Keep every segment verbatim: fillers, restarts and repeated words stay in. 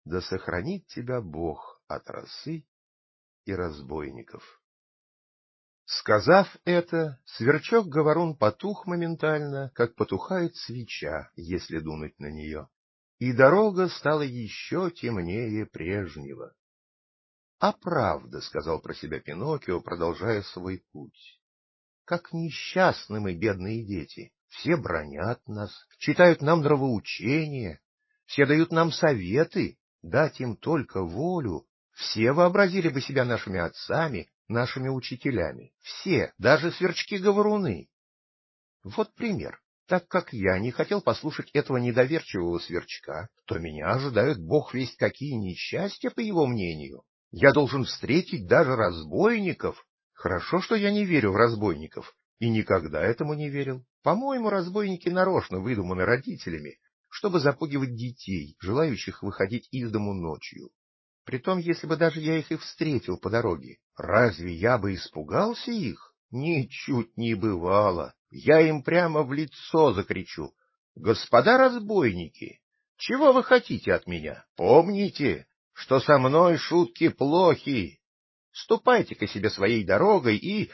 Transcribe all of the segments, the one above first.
да сохранит тебя Бог от росы и разбойников. Сказав это, сверчок-говорун потух моментально, как потухает свеча, если дунуть на нее, и дорога стала еще темнее прежнего. — А правда, — сказал про себя Пиноккио, продолжая свой путь, — как несчастны мы, бедные дети, все бранят нас, читают нам нравоучения, все дают нам советы, дать им только волю, все вообразили бы себя нашими отцами, нашими учителями, все, даже сверчки-говоруны. Вот пример. Так как я не хотел послушать этого недоверчивого сверчка, то меня ожидают бог весть какие несчастья, по его мнению. Я должен встретить даже разбойников. Хорошо, что я не верю в разбойников, и никогда этому не верил. По-моему, разбойники нарочно выдуманы родителями, чтобы запугивать детей, желающих выходить из дому ночью. Притом, если бы даже я их и встретил по дороге, разве я бы испугался их? Ничуть не бывало. Я им прямо в лицо закричу: «Господа разбойники, чего вы хотите от меня? Помните, что со мной шутки плохи. Ступайте-ка себе своей дорогой и...»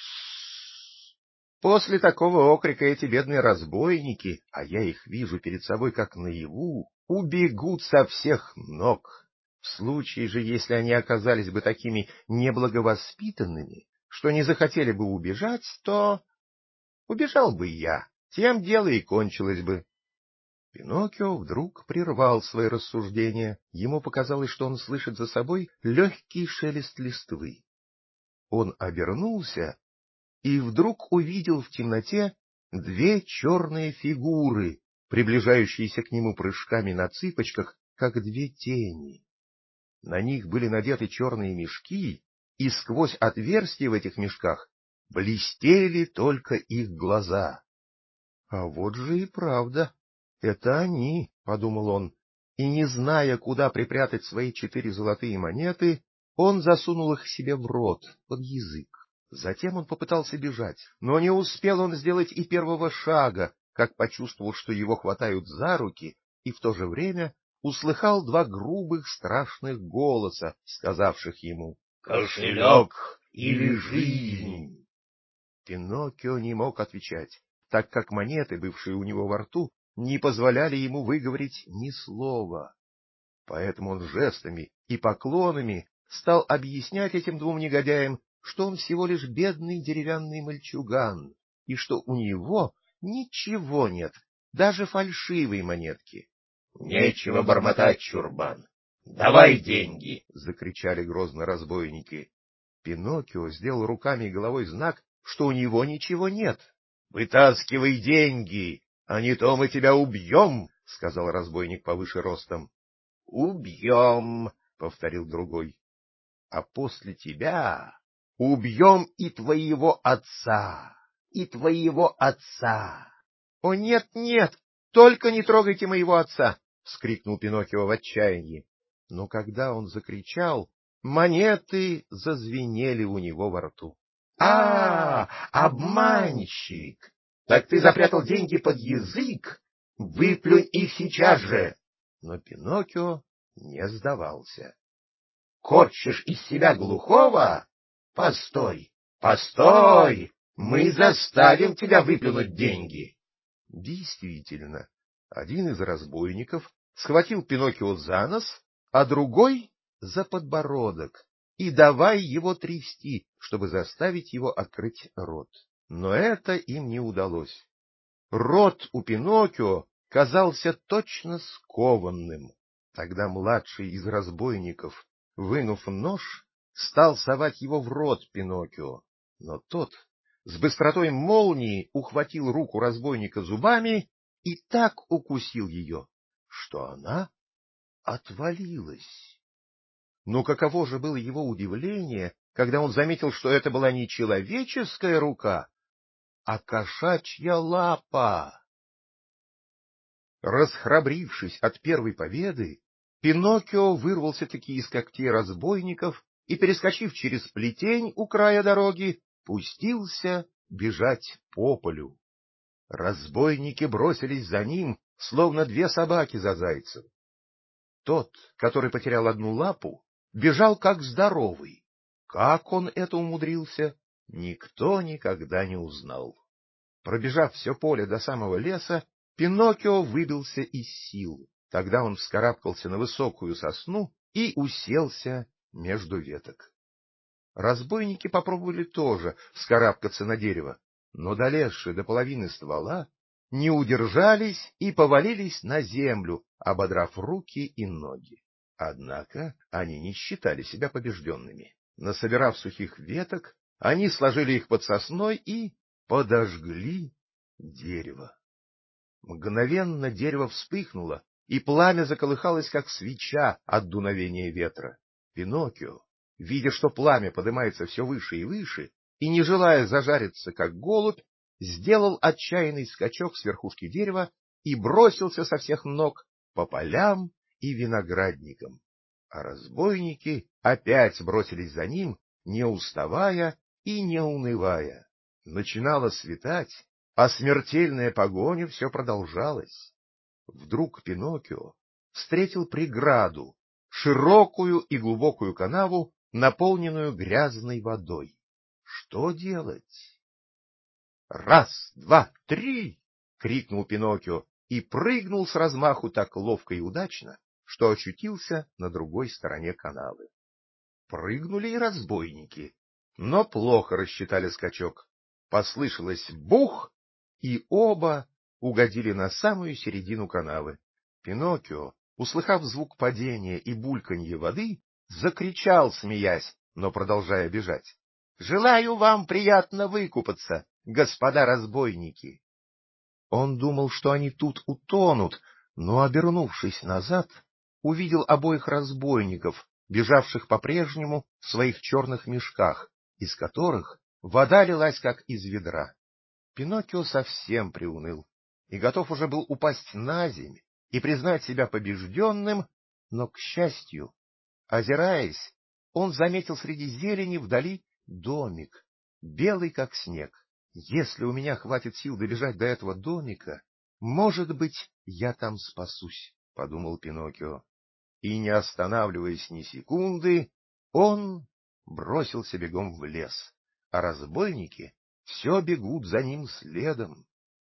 После такого окрика эти бедные разбойники, а я их вижу перед собой как наяву, убегут со всех ног. В случае же, если они оказались бы такими неблаговоспитанными, что не захотели бы убежать, то убежал бы я, тем дело и кончилось бы. Пиноккио вдруг прервал свои рассуждения. Ему показалось, что он слышит за собой легкий шелест листвы. Он обернулся и вдруг увидел в темноте две черные фигуры, приближающиеся к нему прыжками на цыпочках, как две тени. На них были надеты черные мешки, и сквозь отверстия в этих мешках блестели только их глаза. — А вот же и правда, это они, — подумал он, и, не зная, куда припрятать свои четыре золотые монеты, он засунул их себе в рот, под язык. Затем он попытался бежать, но не успел он сделать и первого шага, как почувствовал, что его хватают за руки, и в то же время услыхал два грубых страшных голоса, сказавших ему: «Кошелек или жизнь!» Пиноккио не мог отвечать, так как монеты, бывшие у него во рту, не позволяли ему выговорить ни слова. Поэтому он жестами и поклонами стал объяснять этим двум негодяям, что он всего лишь бедный деревянный мальчуган, и что у него ничего нет, даже фальшивой монетки. — Нечего бормотать, чурбан! Давай деньги! — закричали грозно разбойники. Пиноккио сделал руками и головой знак, что у него ничего нет. — Вытаскивай деньги, а не то мы тебя убьем! — сказал разбойник повыше ростом. — Убьем! — повторил другой. — А после тебя убьем и твоего отца, и твоего отца. — О, нет, нет, только не трогайте моего отца! — вскрикнул Пиноккио в отчаянии. Но когда он закричал, монеты зазвенели у него во рту. — А, обманщик! Так ты запрятал деньги под язык? Выплюнь их сейчас же! Но Пиноккио не сдавался. — Корчишь из себя глухого? Постой, постой! Мы заставим тебя выплюнуть деньги! Действительно, один из разбойников схватил Пиноккио за нос, а другой — за подбородок, и давай его трясти, чтобы заставить его открыть рот. Но это им не удалось. Рот у Пиноккио казался точно скованным. Тогда младший из разбойников, вынув нож, стал совать его в рот Пиноккио, но тот с быстротой молнии ухватил руку разбойника зубами и так укусил ее, что она отвалилась. Но каково же было его удивление, когда он заметил, что это была не человеческая рука, а кошачья лапа. Расхрабрившись от первой победы, Пиноккио вырвался-таки из когтей разбойников и, перескочив через плетень у края дороги, пустился бежать по полю. Разбойники бросились за ним, словно две собаки за зайцем. Тот, который потерял одну лапу, бежал как здоровый. Как он это умудрился, никто никогда не узнал. Пробежав все поле до самого леса, Пиноккио выбился из сил. Тогда он вскарабкался на высокую сосну и уселся между веток. Разбойники попробовали тоже вскарабкаться на дерево, но, долезши до половины ствола, не удержались и повалились на землю, ободрав руки и ноги. Однако они не считали себя побежденными. Насобирав сухих веток, они сложили их под сосной и подожгли дерево. Мгновенно дерево вспыхнуло, и пламя заколыхалось, как свеча от дуновения ветра. Пиноккио, видя, что пламя поднимается все выше и выше, и не желая зажариться, как голубь, сделал отчаянный скачок с верхушки дерева и бросился со всех ног по полям и виноградникам. А разбойники опять бросились за ним, не уставая и не унывая. Начинало светать, а смертельная погоня все продолжалась. Вдруг Пиноккио встретил преграду, широкую и глубокую канаву, наполненную грязной водой. Что делать? «Раз, два, три!» — крикнул Пиноккио и прыгнул с размаху так ловко и удачно, что очутился на другой стороне канавы. Прыгнули и разбойники, но плохо рассчитали скачок. Послышалось бух, и оба угодили на самую середину канавы. Пиноккио, услыхав звук падения и бульканье воды, закричал, смеясь, но продолжая бежать: «Желаю вам приятно выкупаться, господа разбойники!» Он думал, что они тут утонут, но, обернувшись назад, увидел обоих разбойников, бежавших по-прежнему в своих черных мешках, из которых вода лилась, как из ведра. Пиноккио совсем приуныл и готов уже был упасть на землю и признать себя побежденным, но, к счастью, озираясь, он заметил среди зелени вдали домик, белый как снег. Если у меня хватит сил добежать до этого домика, может быть, я там спасусь, — подумал Пиноккио. И, не останавливаясь ни секунды, он бросился бегом в лес, а разбойники все бегут за ним следом.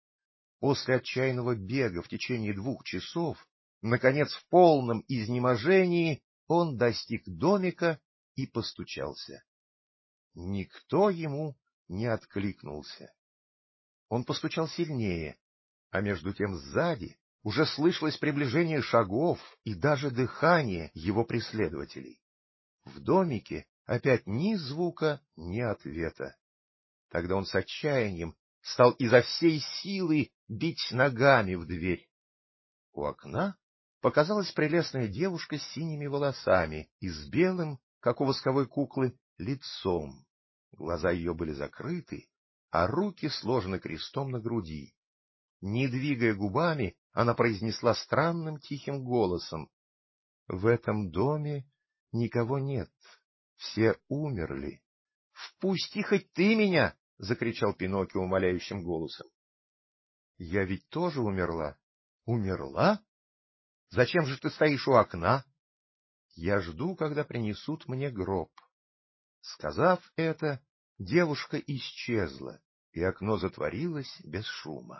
После отчаянного бега в течение двух часов, наконец, в полном изнеможении, он достиг домика и постучался. Никто ему не откликнулся. Он постучал сильнее, а между тем сзади уже слышалось приближение шагов и даже дыхание его преследователей. В домике опять ни звука, ни ответа. Тогда он с отчаянием стал изо всей силы бить ногами в дверь. У окна показалась прелестная девушка с синими волосами и с белым, как у восковой куклы, лицом. Глаза ее были закрыты, а руки сложены крестом на груди. Не двигая губами, она произнесла странным тихим голосом: — В этом доме никого нет, все умерли. — Впусти хоть ты меня! — закричал Пиноккио умоляющим голосом. — Я ведь тоже умерла. — Умерла? Зачем же ты стоишь у окна? — Я жду, когда принесут мне гроб. Сказав это, девушка исчезла, и окно затворилось без шума.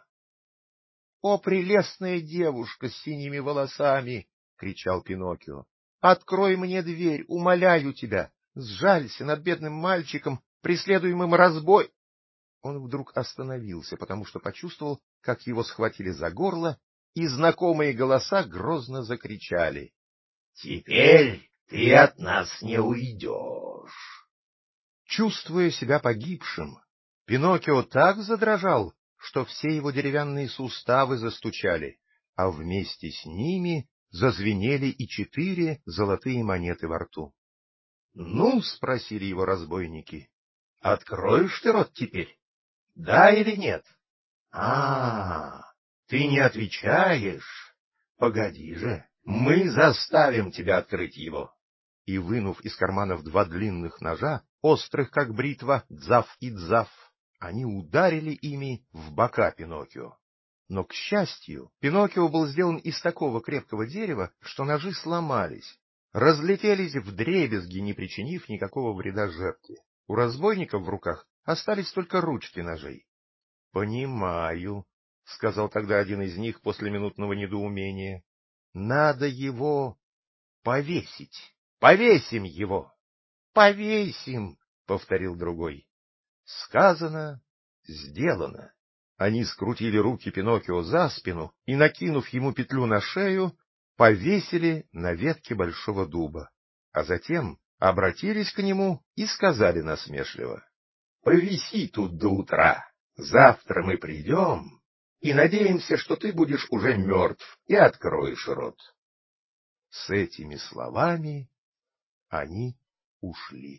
— О, прелестная девушка с синими волосами! — кричал Пиноккио. — Открой мне дверь, умоляю тебя! Сжалься над бедным мальчиком, преследуемым разбой... Он вдруг остановился, потому что почувствовал, как его схватили за горло, и знакомые голоса грозно закричали: — Теперь ты от нас не уйдешь! Чувствуя себя погибшим, Пиноккио так задрожал, что все его деревянные суставы застучали, а вместе с ними зазвенели и четыре золотые монеты во рту. — Ну, — спросили его разбойники, — откроешь ты рот теперь? Да или нет? — А, ты не отвечаешь? Погоди же, мы заставим тебя открыть его. И, вынув из карманов два длинных ножа, острых как бритва, дзав и дзав, они ударили ими в бока Пиноккио. Но, к счастью, Пиноккио был сделан из такого крепкого дерева, что ножи сломались, разлетелись вдребезги, не причинив никакого вреда жертве. У разбойников в руках остались только ручки ножей. — Понимаю, — сказал тогда один из них после минутного недоумения. — Надо его повесить. Повесим его. — Повесим, — повторил другой. Сказано, сделано. Они скрутили руки Пиноккио за спину и, накинув ему петлю на шею, повесили на ветке большого дуба, а затем обратились к нему и сказали насмешливо: — Повиси тут до утра, завтра мы придем и надеемся, что ты будешь уже мертв и откроешь рот. С этими словами они ушли.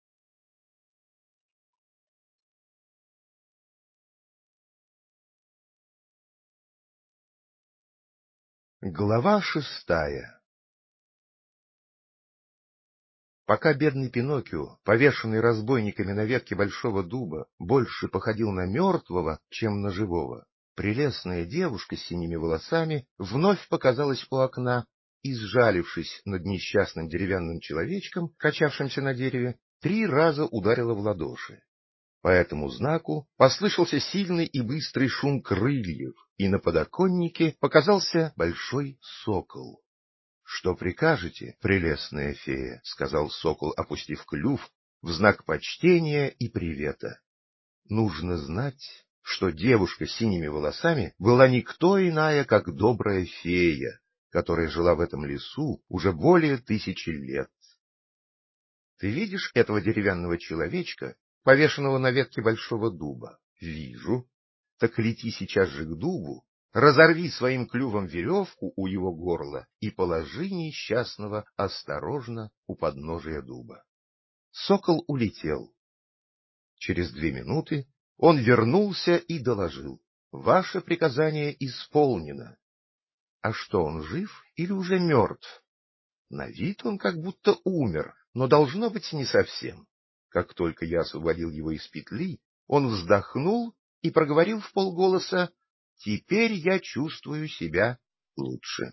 Глава шестая. Пока бедный Пиноккио, повешенный разбойниками на ветке большого дуба, больше походил на мертвого, чем на живого, прелестная девушка с синими волосами вновь показалась у окна и, сжалившись над несчастным деревянным человечком, качавшимся на дереве, три раза ударила в ладоши. По этому знаку послышался сильный и быстрый шум крыльев, и на подоконнике показался большой сокол. — Что прикажете, прелестная фея? — сказал сокол, опустив клюв в знак почтения и привета. Нужно знать, что девушка с синими волосами была никто иная, как добрая фея, которая жила в этом лесу уже более тысячи лет. — Ты видишь этого деревянного человечка, повешенного на ветке большого дуба? — Вижу. — Так лети сейчас же к дубу, разорви своим клювом веревку у его горла и положи несчастного осторожно у подножия дуба. Сокол улетел. Через две минуты он вернулся и доложил: — Ваше приказание исполнено. — А что, он жив или уже мертв? — На вид он как будто умер, но должно быть не совсем. Как только я освободил его из петли, он вздохнул и проговорил вполголоса: — Теперь я чувствую себя лучше.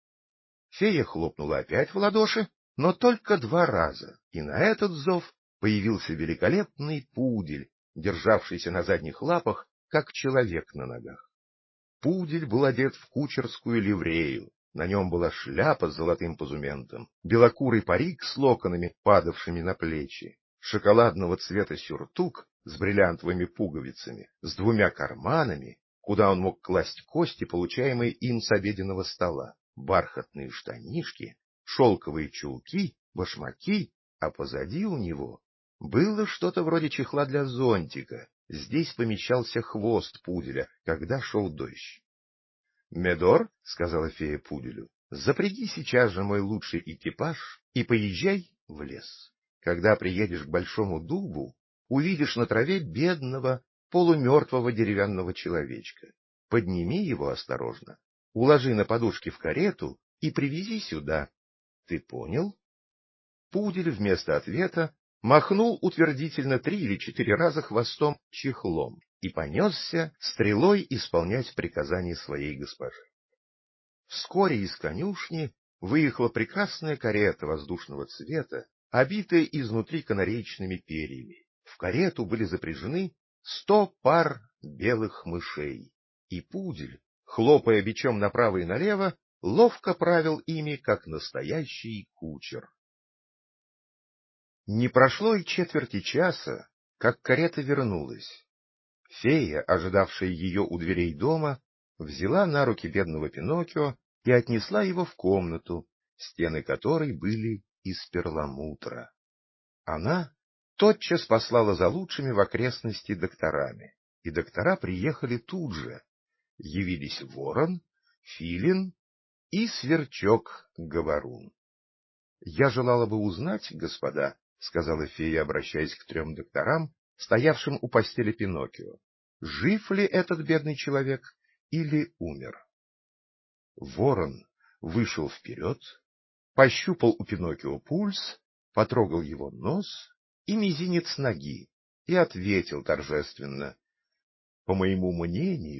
Фея хлопнула опять в ладоши, но только два раза, и на этот зов появился великолепный пудель, державшийся на задних лапах, как человек на ногах. Пудель был одет в кучерскую ливрею, на нем была шляпа с золотым позументом, белокурый парик с локонами, падавшими на плечи, шоколадного цвета сюртук с бриллиантовыми пуговицами, с двумя карманами, куда он мог класть кости, получаемые им с обеденного стола, бархатные штанишки, шелковые чулки, башмаки, а позади у него было что-то вроде чехла для зонтика. Здесь помещался хвост пуделя, когда шел дождь. — Медор, — сказала фея пуделю, — запряги сейчас же мой лучший экипаж и поезжай в лес. Когда приедешь к большому дубу, увидишь на траве бедного, полумертвого деревянного человечка. Подними его осторожно, уложи на подушки в карету и привези сюда. Ты понял? Пудель вместо ответа махнул утвердительно три или четыре раза хвостом чехлом и понесся стрелой исполнять приказания своей госпожи. Вскоре из конюшни выехала прекрасная карета воздушного цвета, обитая изнутри канареечными перьями. В карету были запряжены сто пар белых мышей, и пудель, хлопая бичом направо и налево, ловко правил ими, как настоящий кучер. Не прошло и четверти часа, как карета вернулась. Фея, ожидавшая ее у дверей дома, взяла на руки бедного Пиноккио и отнесла его в комнату, стены которой были из перламутра. Она тотчас послала за лучшими в окрестности докторами, и доктора приехали тут же. Явились ворон, филин и сверчок-говорун. — Я желала бы узнать, господа, — сказала фея, обращаясь к трем докторам, стоявшим у постели Пиноккио, — жив ли этот бедный человек или умер. Ворон вышел вперед, пощупал у Пиноккио пульс, потрогал его нос и мизинец ноги и ответил торжественно: — По моему мнению,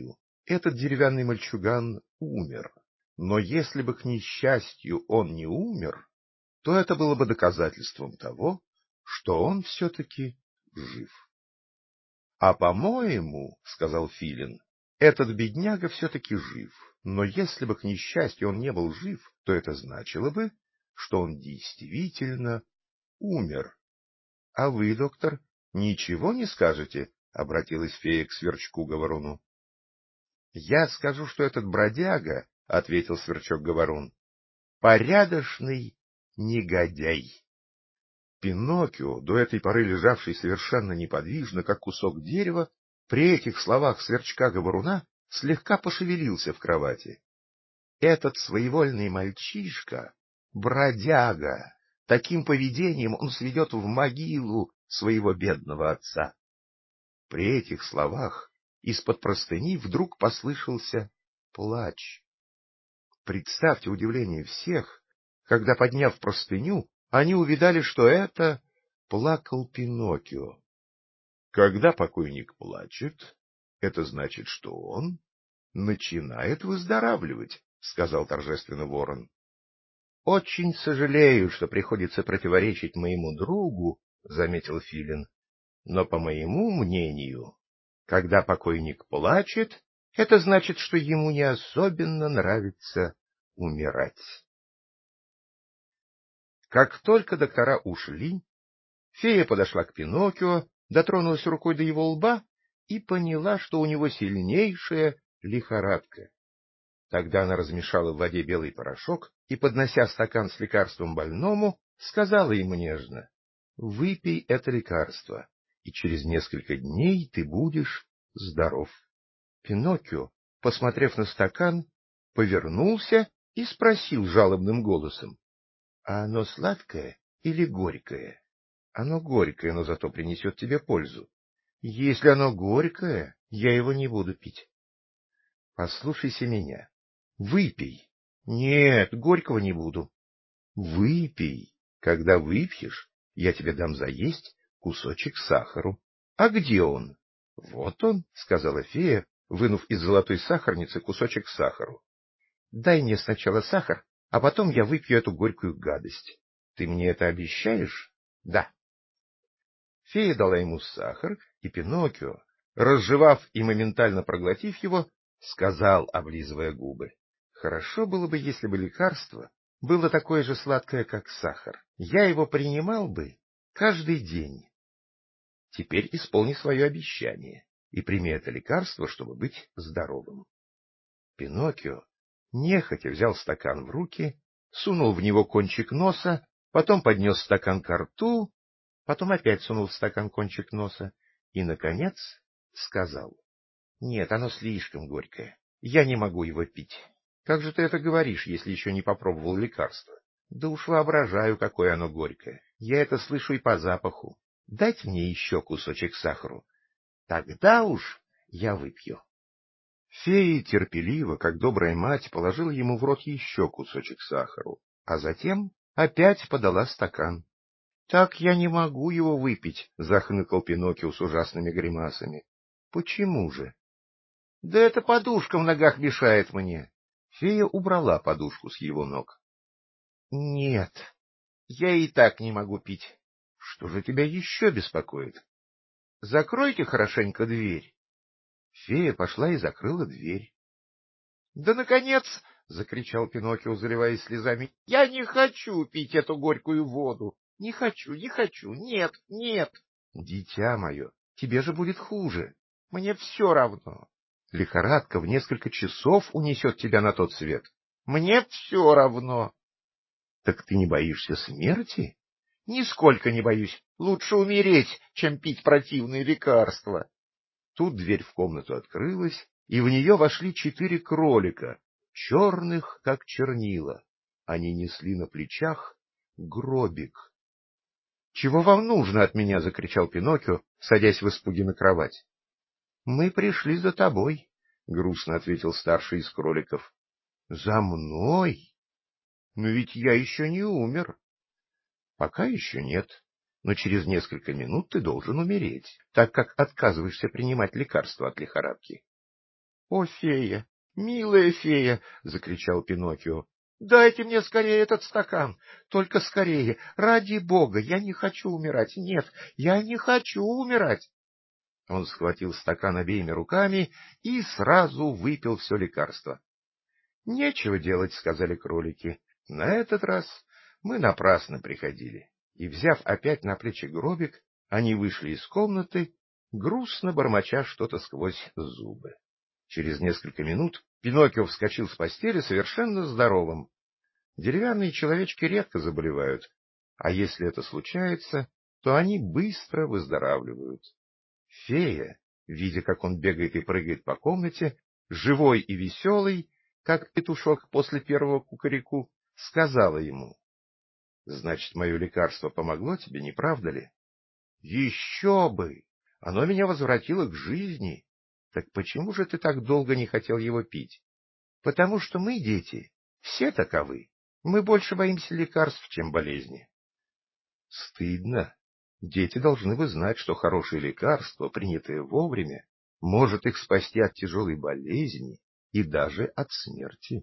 Этот деревянный мальчуган умер. Но если бы, к несчастью, он не умер, то это было бы доказательством того, что он все-таки жив. — А по-моему, — сказал Филин, — этот бедняга все-таки жив, но если бы, к несчастью, он не был жив, то это значило бы, что он действительно умер. — А вы, доктор, ничего не скажете? — обратилась фея к Сверчку-говоруну. — Я скажу, что этот бродяга, — ответил Сверчок-говорун, — порядочный негодяй. Пиноккио, до этой поры лежавший совершенно неподвижно, как кусок дерева, при этих словах Сверчка-говоруна слегка пошевелился в кровати. Этот своевольный мальчишка — бродяга. Таким поведением он сведет в могилу своего бедного отца. При этих словах из-под простыни вдруг послышался плач. Представьте удивление всех, когда, подняв простыню, они увидали, что это плакал Пиноккио. Когда покойник плачет, это значит, что он начинает выздоравливать, — сказал торжественно ворон. — Очень сожалею, что приходится противоречить моему другу, — заметил Филин, — но, по моему мнению, когда покойник плачет, это значит, что ему не особенно нравится умирать. Как только доктора ушли, фея подошла к Пиноккио, дотронулась рукой до его лба и поняла, что у него сильнейшая лихорадка. Тогда она размешала в воде белый порошок и, поднося стакан с лекарством больному, сказала ему нежно: — Выпей это лекарство, и через несколько дней ты будешь здоров. Пиноккио, посмотрев на стакан, повернулся и спросил жалобным голосом: — А оно сладкое или горькое? — Оно горькое, но зато принесет тебе пользу. — Если оно горькое, я его не буду пить. — Послушайся меня. Выпей. — Нет, горького не буду. — Выпей. Когда выпьешь, я тебе дам заесть кусочек сахару. — А где он? — Вот он, — сказала фея, вынув из золотой сахарницы кусочек сахару. — Дай мне сначала сахар, а потом я выпью эту горькую гадость. Ты мне это обещаешь? — Да. Фея дала ему сахар, и Пиноккио, разжевав и моментально проглотив его, сказал, облизывая губы: — Хорошо было бы, если бы лекарство было такое же сладкое, как сахар. Я его принимал бы каждый день. Теперь исполни свое обещание и прими это лекарство, чтобы быть здоровым. Пиноккио нехотя взял стакан в руки, сунул в него кончик носа, потом поднес стакан ко рту, потом опять сунул в стакан кончик носа и, наконец, сказал: — Нет, оно слишком горькое. Я не могу его пить. Как же ты это говоришь, если еще не попробовал лекарство? Да уж воображаю, какое оно горькое. Я это слышу и по запаху. Дайте мне еще кусочек сахару. Тогда уж я выпью. Фея терпеливо, как добрая мать, положила ему в рот еще кусочек сахару, а затем опять подала стакан. — Так я не могу его выпить, — захныкал Пиноккио с ужасными гримасами. — Почему же? — Да эта подушка в ногах мешает мне. Фея убрала подушку с его ног. — Нет, я и так не могу пить. Что же тебя еще беспокоит? Закройте хорошенько дверь. Фея пошла и закрыла дверь. — Да, наконец! — закричал Пиноккио, заливаясь слезами. — Я не хочу пить эту горькую воду. Не хочу, не хочу, нет, нет. — Дитя мое, тебе же будет хуже. Мне все равно. Лихорадка в несколько часов унесет тебя на тот свет. Мне все равно. — Так ты не боишься смерти? — Нисколько не боюсь. Лучше умереть, чем пить противные лекарства. Тут дверь в комнату открылась, и в нее вошли четыре кролика, черных, как чернила. Они несли на плечах гробик. — Чего вам нужно от меня? — закричал Пиноккио, садясь в испуге на кровать. — Мы пришли за тобой, — грустно ответил старший из кроликов. — За мной? Но ведь я еще не умер. — Пока еще нет, но через несколько минут ты должен умереть, так как отказываешься принимать лекарства от лихорадки. — О, фея, милая фея! — закричал Пиноккио. — Дайте мне скорее этот стакан! Только скорее! Ради бога! Я не хочу умирать! Нет, я не хочу умирать! Он схватил стакан обеими руками и сразу выпил все лекарство. — Нечего делать, — сказали кролики. — На этот раз мы напрасно приходили. И, взяв опять на плечи гробик, они вышли из комнаты, грустно бормоча что-то сквозь зубы. Через несколько минут Пиноккио вскочил с постели совершенно здоровым. Деревянные человечки редко заболевают, а если это случается, то они быстро выздоравливают. Фея, видя, как он бегает и прыгает по комнате, живой и веселый, как петушок после первого кукареку, сказала ему: — Значит, мое лекарство помогло тебе, не правда ли? — Еще бы! Оно меня возвратило к жизни. Так почему же ты так долго не хотел его пить? — Потому что мы, дети, все таковы. Мы больше боимся лекарств, чем болезни. — Стыдно. Дети должны бы знать, что хорошее лекарство, принятое вовремя, может их спасти от тяжелой болезни и даже от смерти.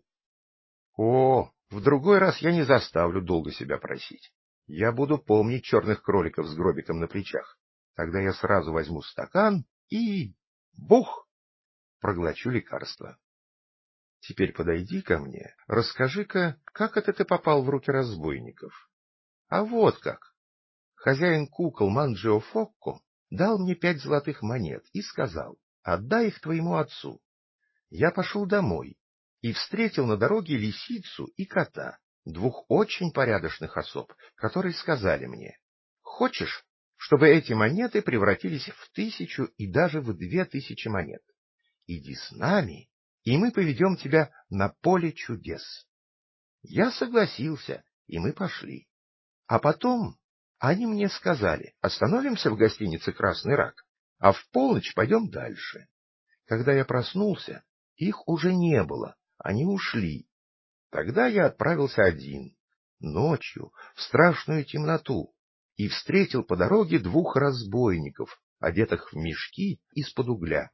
О, в другой раз я не заставлю долго себя просить. Я буду помнить черных кроликов с гробиком на плечах. Тогда я сразу возьму стакан и... бух! Проглочу лекарство. Теперь подойди ко мне, расскажи-ка, как это ты попал в руки разбойников? А вот как. Хозяин кукол Манджио Фокко дал мне пять золотых монет и сказал: отдай их твоему отцу. Я пошел домой и встретил на дороге лисицу и кота, двух очень порядочных особ, которые сказали мне: хочешь, чтобы эти монеты превратились в тысячу и даже в две тысячи монет? Иди с нами, и мы поведем тебя на поле чудес. Я согласился, и мы пошли. А потом они мне сказали: остановимся в гостинице «Красный рак», а в полночь пойдем дальше. Когда я проснулся, их уже не было, они ушли. Тогда я отправился один, ночью, в страшную темноту, и встретил по дороге двух разбойников, одетых в мешки из-под угля.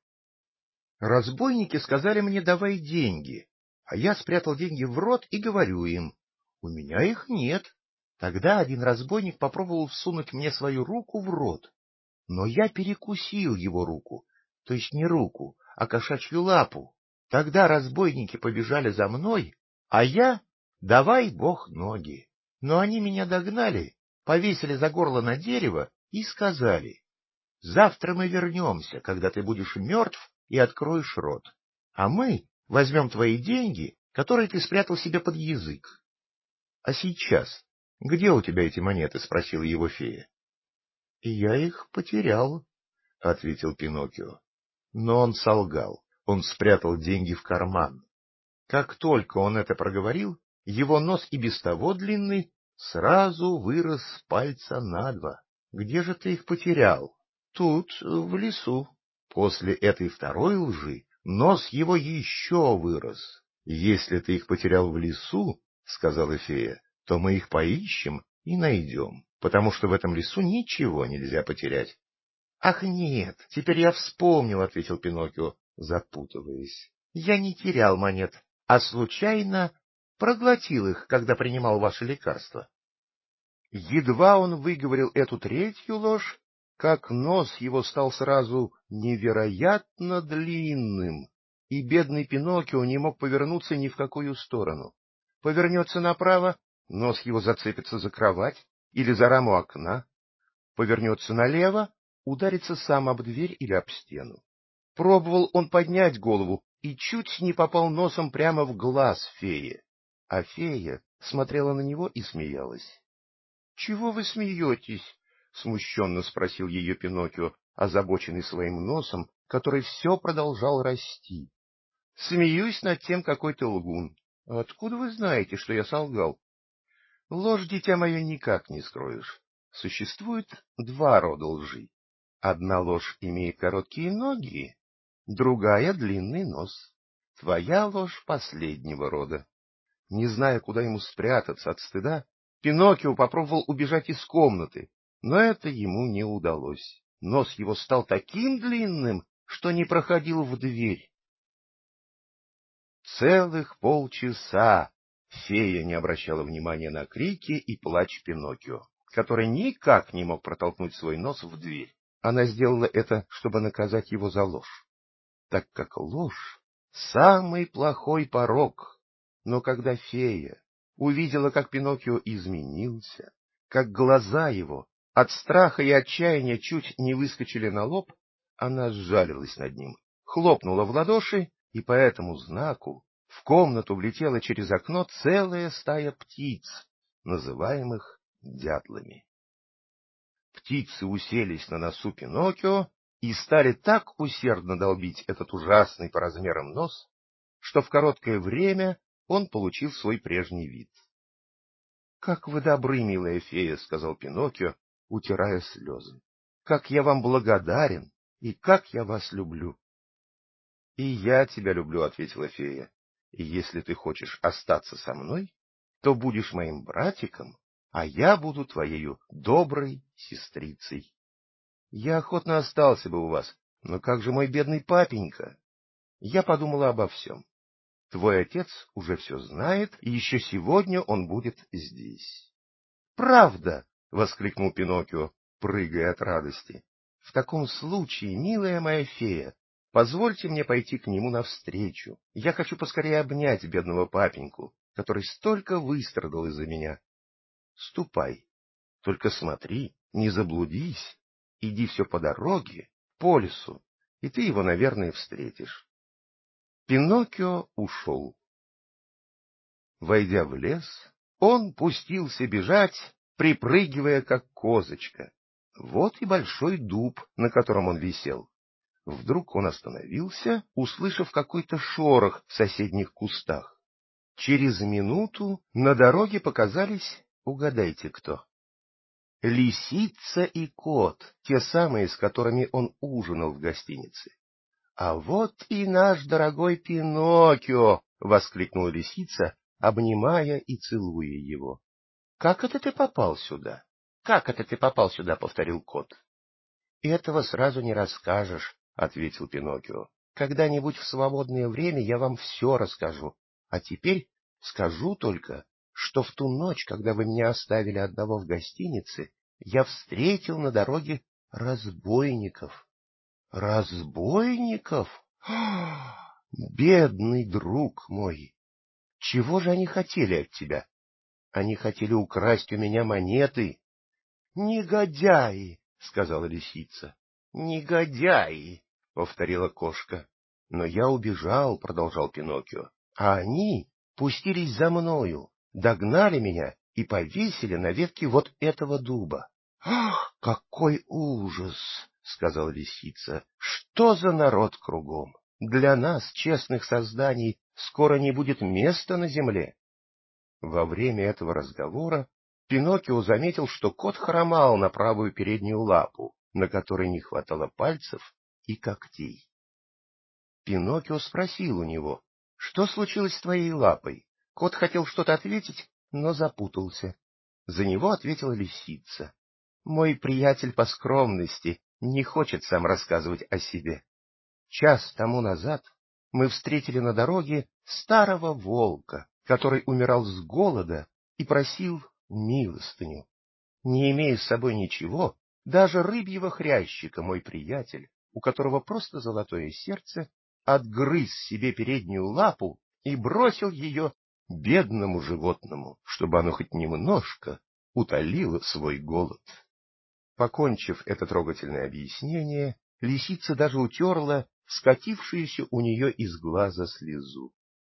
Разбойники сказали мне: давай деньги, а я спрятал деньги в рот и говорю им: у меня их нет. Тогда один разбойник попробовал всунуть мне свою руку в рот, но я перекусил его руку, то есть не руку, а кошачью лапу. Тогда разбойники побежали за мной, а я — давай бог ноги. Но они меня догнали, повесили за горло на дерево и сказали: завтра мы вернемся, когда ты будешь мертв и откроешь рот, а мы возьмем твои деньги, которые ты спрятал себе под язык. — А сейчас где у тебя эти монеты? — спросила его фея. — Я их потерял, — ответил Пиноккио. Но он солгал, он спрятал деньги в карман. Как только он это проговорил, его нос, и без того длинный, сразу вырос с пальца на два. — Где же ты их потерял? — Тут, в лесу. После этой второй лжи нос его еще вырос. — Если ты их потерял в лесу, — сказала фея, — то мы их поищем и найдем, потому что в этом лесу ничего нельзя потерять. — Ах, нет, теперь я вспомнил, — ответил Пиноккио, запутываясь. — Я не терял монет, а случайно проглотил их, когда принимал ваше лекарство. Едва он выговорил эту третью ложь, как нос его стал сразу невероятно длинным, и бедный Пиноккио не мог повернуться ни в какую сторону. Повернется направо — нос его зацепится за кровать или за раму окна, повернется налево — ударится сам об дверь или об стену. Пробовал он поднять голову и чуть не попал носом прямо в глаз фее, а фея смотрела на него и смеялась. — Чего вы смеетесь? — смущенно спросил ее Пиноккио, озабоченный своим носом, который все продолжал расти. — Смеюсь над тем, какой ты лгун. — Откуда вы знаете, что я солгал? — Ложь, дитя мое, никак не скроешь. Существует два рода лжи. Одна ложь имеет короткие ноги, другая — длинный нос. Твоя ложь последнего рода. Не зная, куда ему спрятаться от стыда, Пиноккио попробовал убежать из комнаты, но это ему не удалось. Нос его стал таким длинным, что не проходил в дверь. Целых полчаса фея не обращала внимания на крики и плач Пиноккио, который никак не мог протолкнуть свой нос в дверь. Она сделала это, чтобы наказать его за ложь, так как ложь — самый плохой порок. Но когда фея увидела, как Пиноккио изменился, как глаза его от страха и отчаяния чуть не выскочили на лоб, она сжалилась над ним, хлопнула в ладоши, и по этому знаку в комнату влетела через окно целая стая птиц, называемых дятлами. Птицы уселись на носу Пиноккио и стали так усердно долбить этот ужасный по размерам нос, что в короткое время он получил свой прежний вид. — Как вы добры, милая фея, — сказал Пиноккио, утирая слезы. — Как я вам благодарен и как я вас люблю! — И я тебя люблю, — ответила фея. — И если ты хочешь остаться со мной, то будешь моим братиком, а я буду твоею доброй сестрицей. Я охотно остался бы у вас, но как же мой бедный папенька? Я подумала обо всем. Твой отец уже все знает, и еще сегодня он будет здесь. — Правда! — воскликнул Пиноккио, прыгая от радости. — В таком случае, милая моя фея, позвольте мне пойти к нему навстречу. Я хочу поскорее обнять бедного папеньку, который столько выстрадал из-за меня. Ступай, только смотри, не заблудись, иди все по дороге, по лесу, и ты его, наверное, встретишь. Пиноккио ушел. Войдя в лес, он пустился бежать, припрыгивая, как козочка. Вот и большой дуб, на котором он висел. Вдруг он остановился, услышав какой-то шорох в соседних кустах. Через минуту на дороге показались, угадайте кто. Лисица и кот, те самые, с которыми он ужинал в гостинице. — А вот и наш дорогой Пиноккио! — воскликнула лисица, обнимая и целуя его. — Как это ты попал сюда? — Как это ты попал сюда? — повторил кот. — Этого сразу не расскажешь, — ответил Пиноккио. — Когда-нибудь в свободное время я вам все расскажу. А теперь скажу только, что в ту ночь, когда вы меня оставили одного в гостинице, я встретил на дороге разбойников. — Разбойников? Бедный друг мой! Чего же они хотели от тебя? Они хотели украсть у меня монеты. — Негодяи! — сказала лисица. — Негодяи! — повторила кошка. — Но я убежал, — продолжал Пиноккио, — а они пустились за мною, догнали меня и повесили на ветке вот этого дуба. — Ах, какой ужас! — сказала лисица. — Что за народ кругом? Для нас, честных созданий, скоро не будет места на земле. Во время этого разговора Пиноккио заметил, что кот хромал на правую переднюю лапу, на которой не хватало пальцев и когтей. Пиноккио спросил у него, что случилось с твоей лапой. Кот хотел что-то ответить, но запутался. За него ответила лисица. Мой приятель по скромности не хочет сам рассказывать о себе. Час тому назад мы встретили на дороге старого волка, который умирал с голода и просил милостыню. Не имея с собой ничего, даже рыбьего хрящика, мой приятель, у которого просто золотое сердце, отгрыз себе переднюю лапу и бросил ее бедному животному, чтобы оно хоть немножко утолило свой голод. Покончив это трогательное объяснение, лисица даже утерла скатившуюся у нее из глаза слезу.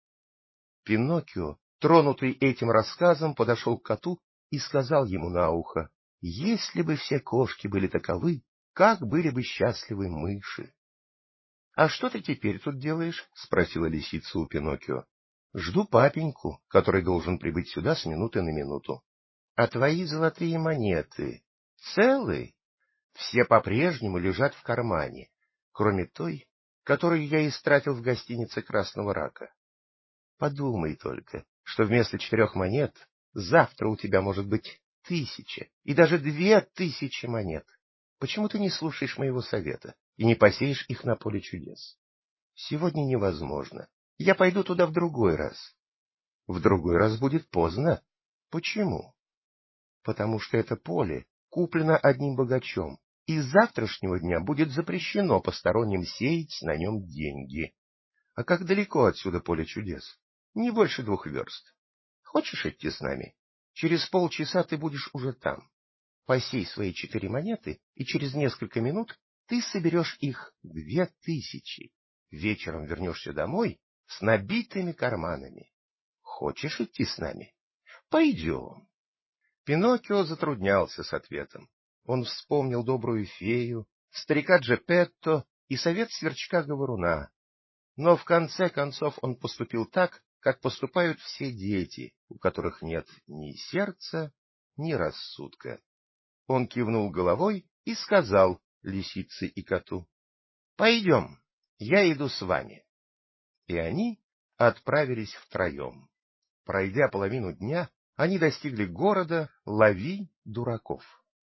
Пиноккио, тронутый этим рассказом, подошел к коту и сказал ему на ухо: — Если бы все кошки были таковы, как были бы счастливы мыши. — А что ты теперь тут делаешь? — спросила лисица у Пиноккио. — Жду папеньку, который должен прибыть сюда с минуты на минуту. — А твои золотые монеты целы? Все по-прежнему лежат в кармане, кроме той, которую я истратил в гостинице Красного Рака. Подумай только, что вместо четырех монет завтра у тебя может быть тысяча и даже две тысячи монет. Почему ты не слушаешь моего совета и не посеешь их на поле чудес? Сегодня невозможно. Я пойду туда в другой раз. В другой раз будет поздно. Почему? Потому что это поле куплено одним богачом, и с завтрашнего дня будет запрещено посторонним сеять на нем деньги. А как далеко отсюда поле чудес? Не больше двух верст. Хочешь идти с нами? Через полчаса ты будешь уже там. Посей свои четыре монеты, и через несколько минут ты соберешь их две тысячи. Вечером вернешься домой с набитыми карманами. Хочешь идти с нами? Пойдем. Пиноккио затруднялся с ответом. Он вспомнил добрую фею, старика Джепетто и совет сверчка-говоруна. Но в конце концов он поступил так, как поступают все дети, у которых нет ни сердца, ни рассудка. Он кивнул головой и сказал лисице и коту: — Пойдем, я иду с вами. И они отправились втроем. Пройдя половину дня, они достигли города Лави-Дураков.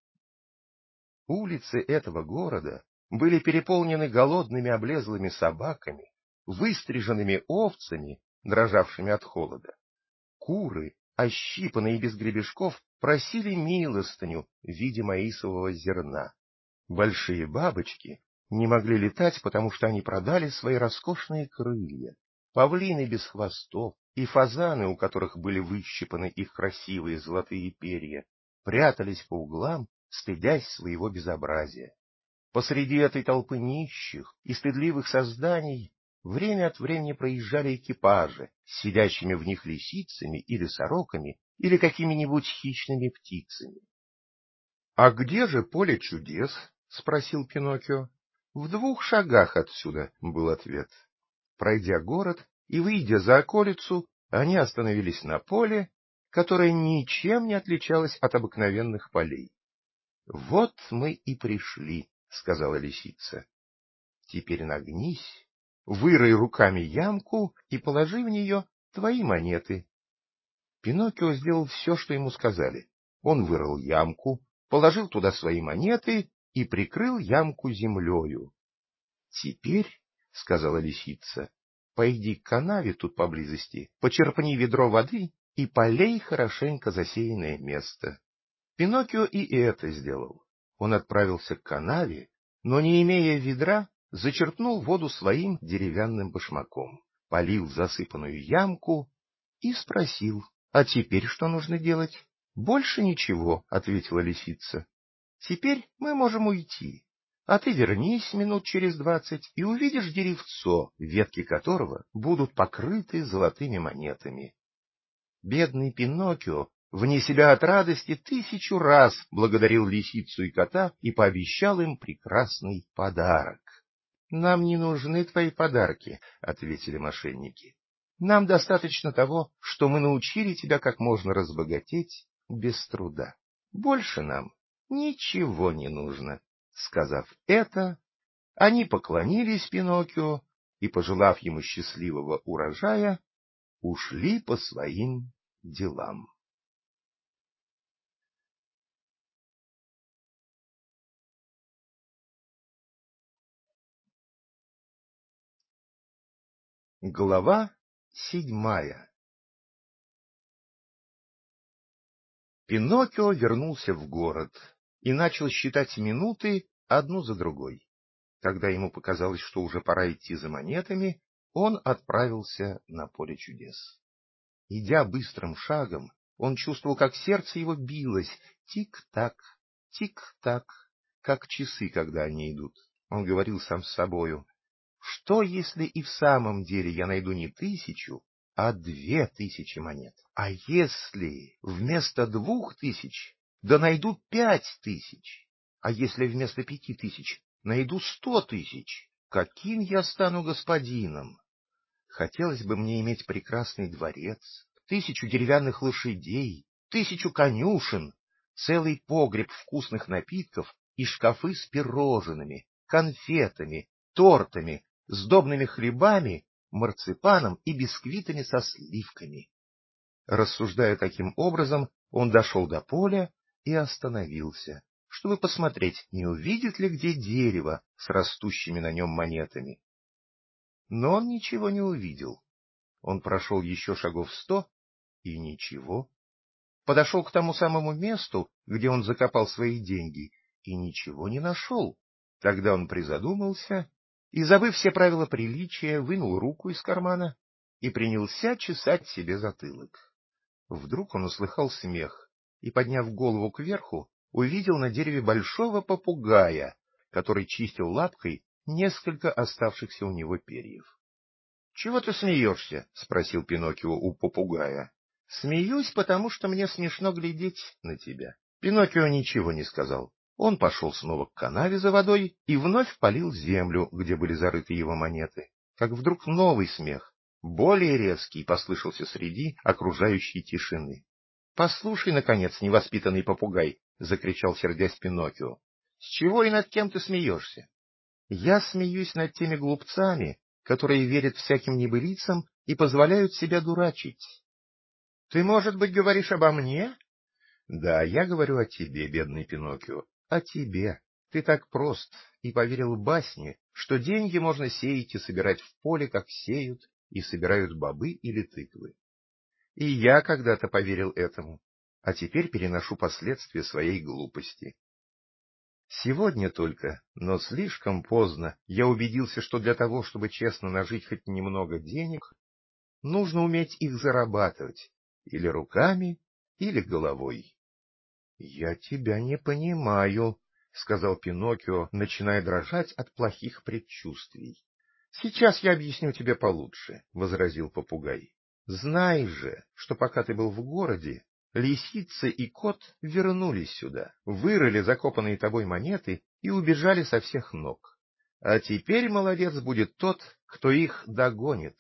Улицы этого города были переполнены голодными облезлыми собаками, выстриженными овцами, дрожавшими от холода. Куры, ощипанные без гребешков, просили милостыню в виде маисового зерна. Большие бабочки не могли летать, потому что они продали свои роскошные крылья. Павлины без хвостов и фазаны, у которых были выщипаны их красивые золотые перья, прятались по углам, стыдясь своего безобразия. Посреди этой толпы нищих и стыдливых созданий время от времени проезжали экипажи с сидящими в них лисицами или сороками или какими-нибудь хищными птицами. — А где же поле чудес? — спросил Пиноккио. — В двух шагах отсюда, — был ответ. Пройдя город и выйдя за околицу, они остановились на поле, которое ничем не отличалось от обыкновенных полей. — Вот мы и пришли, — сказала лисица. — Теперь нагнись, вырой руками ямку и положи в нее твои монеты. Пиноккио сделал все, что ему сказали. Он вырыл ямку, положил туда свои монеты и прикрыл ямку землею. — Теперь, — сказала лисица, — пойди к канаве тут поблизости, почерпни ведро воды и полей хорошенько засеянное место. Пиноккио и это сделал. Он отправился к канаве, но, не имея ведра, зачерпнул воду своим деревянным башмаком, полил засыпанную ямку и спросил: — А теперь что нужно делать? — Больше ничего, — ответила лисица. — Теперь мы можем уйти, а ты вернись минут через двадцать и увидишь деревцо, ветки которого будут покрыты золотыми монетами. Бедный Пиноккио, вне себя от радости, тысячу раз благодарил лисицу и кота и пообещал им прекрасный подарок. — Нам не нужны твои подарки, — ответили мошенники. — Нам достаточно того, что мы научили тебя как можно разбогатеть без труда. Больше нам ничего не нужно. Сказав это, они поклонились Пиноккио и, пожелав ему счастливого урожая, ушли по своим делам. Глава седьмая. Пиноккио вернулся в город и начал считать минуты одну за другой. Когда ему показалось, что уже пора идти за монетами, он отправился на поле чудес. Идя быстрым шагом, он чувствовал, как сердце его билось тик-так, тик-так, как часы, когда они идут. Он говорил сам с собою: что, если и в самом деле я найду не тысячу, а две тысячи монет? А если вместо двух тысяч, да найду пять тысяч? А если вместо пяти тысяч найду сто тысяч? Каким я стану господином? Хотелось бы мне иметь прекрасный дворец, тысячу деревянных лошадей, тысячу конюшен, целый погреб вкусных напитков и шкафы с пирожными, конфетами, тортами, сдобными хлебами, марципаном и бисквитами со сливками. Рассуждая таким образом, он дошел до поля и остановился, чтобы посмотреть, не увидит ли где дерево с растущими на нем монетами. Но он ничего не увидел. Он прошел еще шагов сто, и ничего. Подошел к тому самому месту, где он закопал свои деньги, и ничего не нашел. Тогда он призадумался и, забыв все правила приличия, вынул руку из кармана и принялся чесать себе затылок. Вдруг он услыхал смех и, подняв голову кверху, увидел на дереве большого попугая, который чистил лапкой несколько оставшихся у него перьев. — Чего ты смеешься? — спросил Пиноккио у попугая. — Смеюсь, потому что мне смешно глядеть на тебя. Пиноккио ничего не сказал. Он пошел снова к канаве за водой и вновь полил землю, где были зарыты его монеты. Как вдруг новый смех, более резкий, послышался среди окружающей тишины. — Послушай, наконец, невоспитанный попугай! — закричал, сердясь, Пиноккио. — С чего и над кем ты смеешься? — Я смеюсь над теми глупцами, которые верят всяким небылицам и позволяют себя дурачить. — Ты, может быть, говоришь обо мне? — Да, я говорю о тебе, бедный Пиноккио, о тебе. Ты так прост и поверил басне, что деньги можно сеять и собирать в поле, как сеют и собирают бобы или тыквы. И я когда-то поверил этому, а теперь переношу последствия своей глупости. Сегодня только, но слишком поздно, я убедился, что для того, чтобы честно нажить хоть немного денег, нужно уметь их зарабатывать или руками, или головой. — Я тебя не понимаю, — сказал Пиноккио, начиная дрожать от плохих предчувствий. — Сейчас я объясню тебе получше, — возразил попугай. — Знай же, что пока ты был в городе, лисица и кот вернулись сюда, вырыли закопанные тобой монеты и убежали со всех ног. А теперь молодец будет тот, кто их догонит.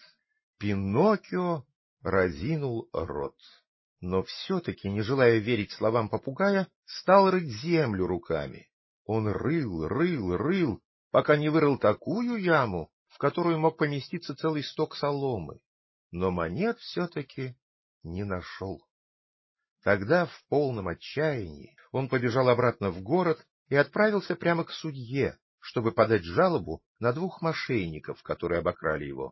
Пиноккио разинул рот, но все-таки, не желая верить словам попугая, стал рыть землю руками. Он рыл, рыл, рыл, пока не вырыл такую яму, в которую мог поместиться целый сток соломы, но монет все-таки не нашел. Тогда, в полном отчаянии, он побежал обратно в город и отправился прямо к судье, чтобы подать жалобу на двух мошенников, которые обокрали его.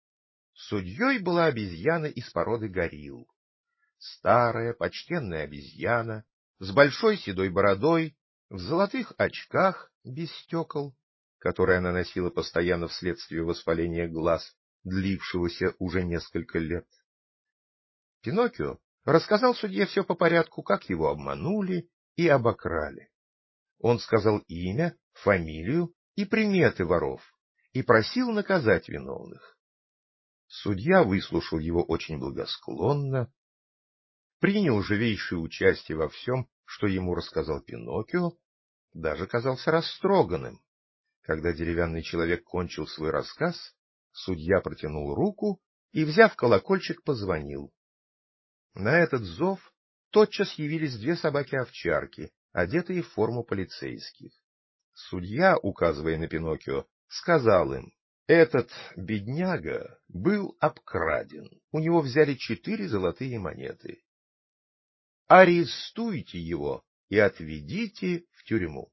Судьей была обезьяна из породы горилл. Старая, почтенная обезьяна, с большой седой бородой, в золотых очках без стекол, которые она носила постоянно вследствие воспаления глаз, длившегося уже несколько лет. Пиноккио рассказал судье все по порядку, как его обманули и обокрали. Он сказал имя, фамилию и приметы воров и просил наказать виновных. Судья выслушал его очень благосклонно, принял живейшее участие во всем, что ему рассказал Пиноккио, даже казался растроганным. Когда деревянный человек кончил свой рассказ, судья протянул руку и, взяв колокольчик, позвонил. На этот зов тотчас явились две собаки-овчарки, одетые в форму полицейских. Судья, указывая на Пиноккио, сказал им: «Этот бедняга был обкраден, у него взяли четыре золотые монеты. Арестуйте его и отведите в тюрьму».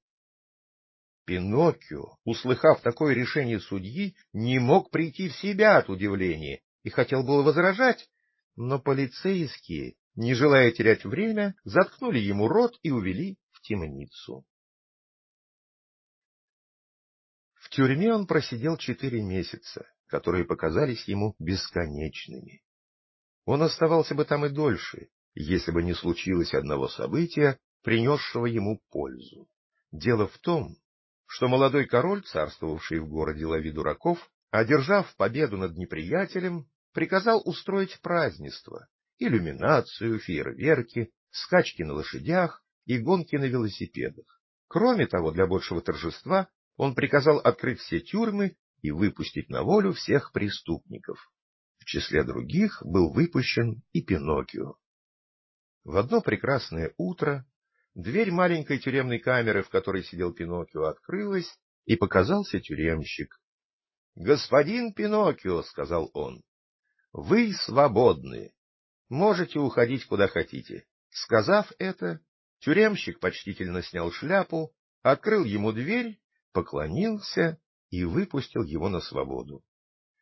Пиноккио, услыхав такое решение судьи, не мог прийти в себя от удивления и хотел было возражать, но полицейские, не желая терять время, заткнули ему рот и увели в темницу. В тюрьме он просидел четыре месяца, которые показались ему бесконечными. Он оставался бы там и дольше, если бы не случилось одного события, принесшего ему пользу. Дело в том, что молодой король, царствовавший в городе Лови Дураков, одержав победу над неприятелем, приказал устроить празднество, иллюминацию, фейерверки, скачки на лошадях и гонки на велосипедах. Кроме того, для большего торжества он приказал открыть все тюрьмы и выпустить на волю всех преступников. В числе других был выпущен и Пиноккио. В одно прекрасное утро дверь маленькой тюремной камеры, в которой сидел Пиноккио, открылась, и показался тюремщик. — Господин Пиноккио, — сказал он, — вы свободны. Можете уходить куда хотите. Сказав это, тюремщик почтительно снял шляпу, открыл ему дверь, поклонился и выпустил его на свободу.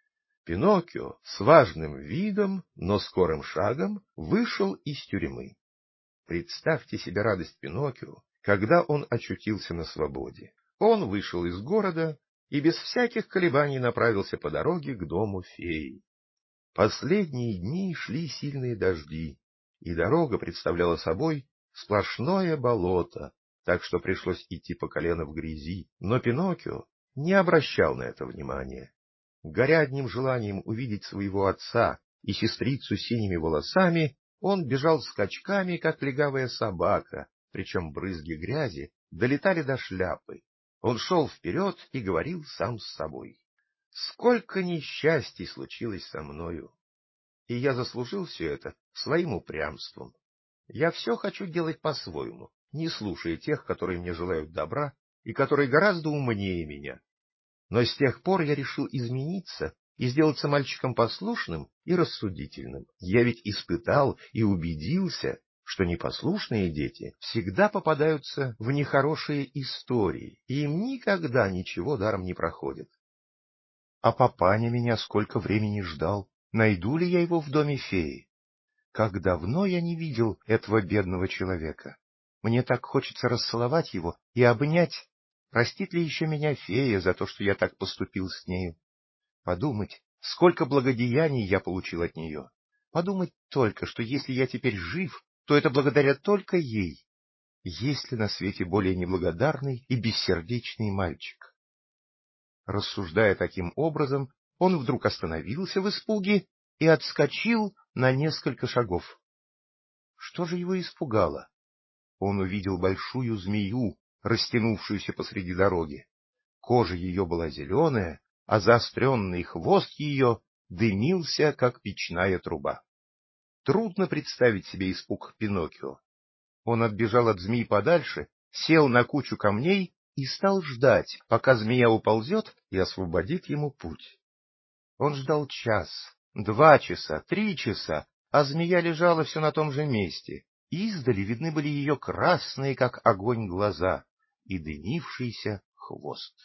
Пиноккио с важным видом, но скорым шагом вышел из тюрьмы. Представьте себе радость Пиноккио, когда он очутился на свободе. Он вышел из города и без всяких колебаний направился по дороге к дому феи. Последние дни шли сильные дожди, и дорога представляла собой сплошное болото, так что пришлось идти по колено в грязи, но Пиноккио не обращал на это внимания. Горя одним желанием увидеть своего отца и сестрицу с синими волосами, он бежал скачками, как легавая собака, причем брызги грязи долетали до шляпы. Он шел вперед и говорил сам с собой: «Сколько несчастий случилось со мною! И я заслужил все это своим упрямством. Я все хочу делать по-своему, не слушая тех, которые мне желают добра и которые гораздо умнее меня. Но с тех пор я решил измениться и сделаться мальчиком послушным и рассудительным. Я ведь испытал и убедился, что непослушные дети всегда попадаются в нехорошие истории, и им никогда ничего даром не проходит. А папаня меня сколько времени ждал, найду ли я его в доме феи? Как давно я не видел этого бедного человека. Мне так хочется расцеловать его и обнять. Простит ли еще меня фея за то, что я так поступил с нею? Подумать, сколько благодеяний я получил от нее. Подумать только, что если я теперь жив, то это благодаря только ей. Есть ли на свете более неблагодарный и бессердечный мальчик? Рассуждая таким образом, он вдруг остановился в испуге и отскочил на несколько шагов. Что же его испугало? Он увидел большую змею, растянувшуюся посреди дороги. Кожа ее была зеленая, а заостренный хвост ее дымился, как печная труба. Трудно представить себе испуг Пиноккио. Он отбежал от змеи подальше, сел на кучу камней и стал ждать, пока змея уползет и освободит ему путь. Он ждал час, два часа, три часа, а змея лежала все на том же месте. Издали видны были ее красные, как огонь, глаза и дымившийся хвост.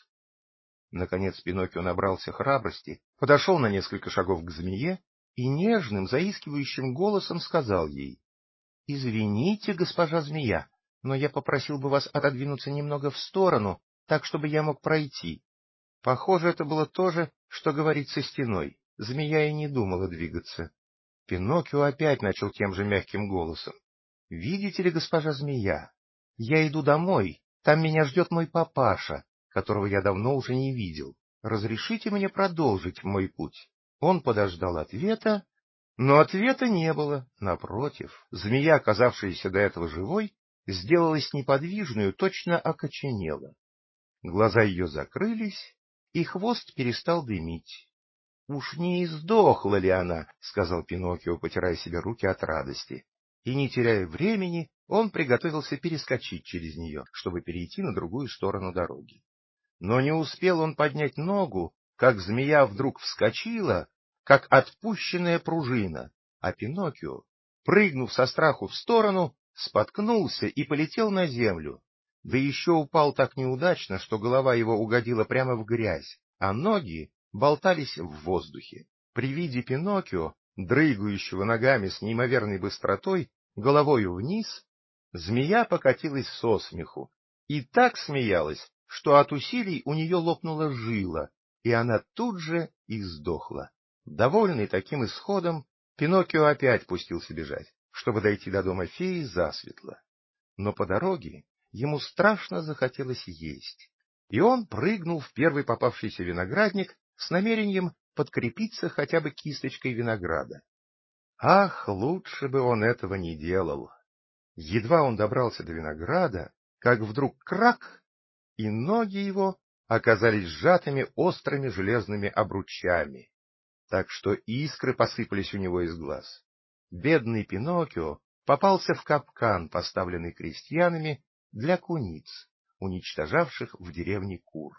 Наконец Пиноккио набрался храбрости, подошел на несколько шагов к змее и нежным, заискивающим голосом сказал ей: — Извините, госпожа змея, но я попросил бы вас отодвинуться немного в сторону, так, чтобы я мог пройти. Похоже, это было то же, что говорить со стеной. Змея и не думала двигаться. Пиноккио опять начал тем же мягким голосом: — Видите ли, госпожа змея, я иду домой, там меня ждет мой папаша, которого я давно уже не видел. Разрешите мне продолжить мой путь? Он подождал ответа, но ответа не было. Напротив, змея, оказавшаяся до этого живой, сделалась неподвижную, точно окоченела. Глаза ее закрылись, и хвост перестал дымить. — Уж не издохла ли она? — сказал Пиноккио, потирая себе руки от радости. И, не теряя времени, он приготовился перескочить через нее, чтобы перейти на другую сторону дороги. Но не успел он поднять ногу, как змея вдруг вскочила, как отпущенная пружина, а Пиноккио, прыгнув со страху в сторону, споткнулся и полетел на землю. Да еще упал так неудачно, что голова его угодила прямо в грязь, а ноги болтались в воздухе. При виде Пиноккио, дрыгающего ногами с неимоверной быстротой, головою вниз, змея покатилась со смеху и так смеялась, что от усилий у нее лопнула жила, и она тут же и сдохла. Довольный таким исходом, Пиноккио опять пустился бежать, чтобы дойти до дома феи засветло. Но по дороге ему страшно захотелось есть, и он прыгнул в первый попавшийся виноградник с намерением подкрепиться хотя бы кисточкой винограда. Ах, лучше бы он этого не делал! Едва он добрался до винограда, как вдруг крак, и ноги его оказались сжатыми острыми железными обручами, так что искры посыпались у него из глаз. Бедный Пиноккио попался в капкан, поставленный крестьянами для куниц, уничтожавших в деревне кур.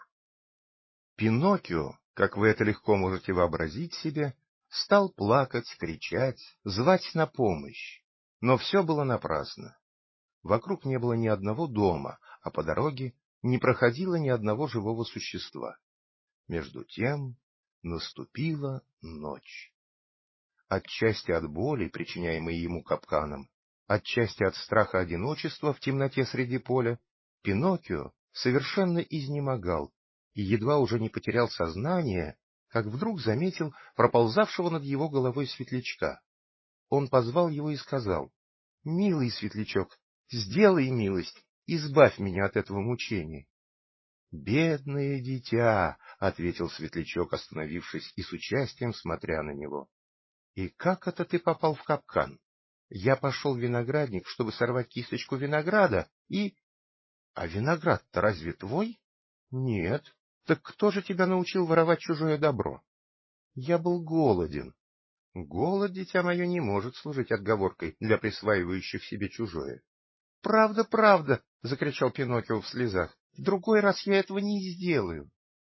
Пиноккио, как вы это легко можете вообразить себе, стал плакать, кричать, звать на помощь, но все было напрасно. Вокруг не было ни одного дома, а по дороге не проходило ни одного живого существа. Между тем наступила ночь. Отчасти от боли, причиняемой ему капканом, отчасти от страха одиночества в темноте среди поля, Пиноккио совершенно изнемогал и едва уже не потерял сознание, как вдруг заметил проползавшего над его головой светлячка. Он позвал его и сказал: — Милый светлячок, сделай милость, избавь меня от этого мучения. — Бедное дитя, — ответил светлячок, остановившись и с участием смотря на него. — И как это ты попал в капкан? Я пошел в виноградник, чтобы сорвать кисточку винограда, и... А виноград-то разве твой? Нет. Так кто же тебя научил воровать чужое добро? Я был голоден. Голод, дитя мое, не может служить отговоркой для присваивающих себе чужое. Правда, правда, закричал Пиноккио в слезах. В другой раз я этого не сделаю.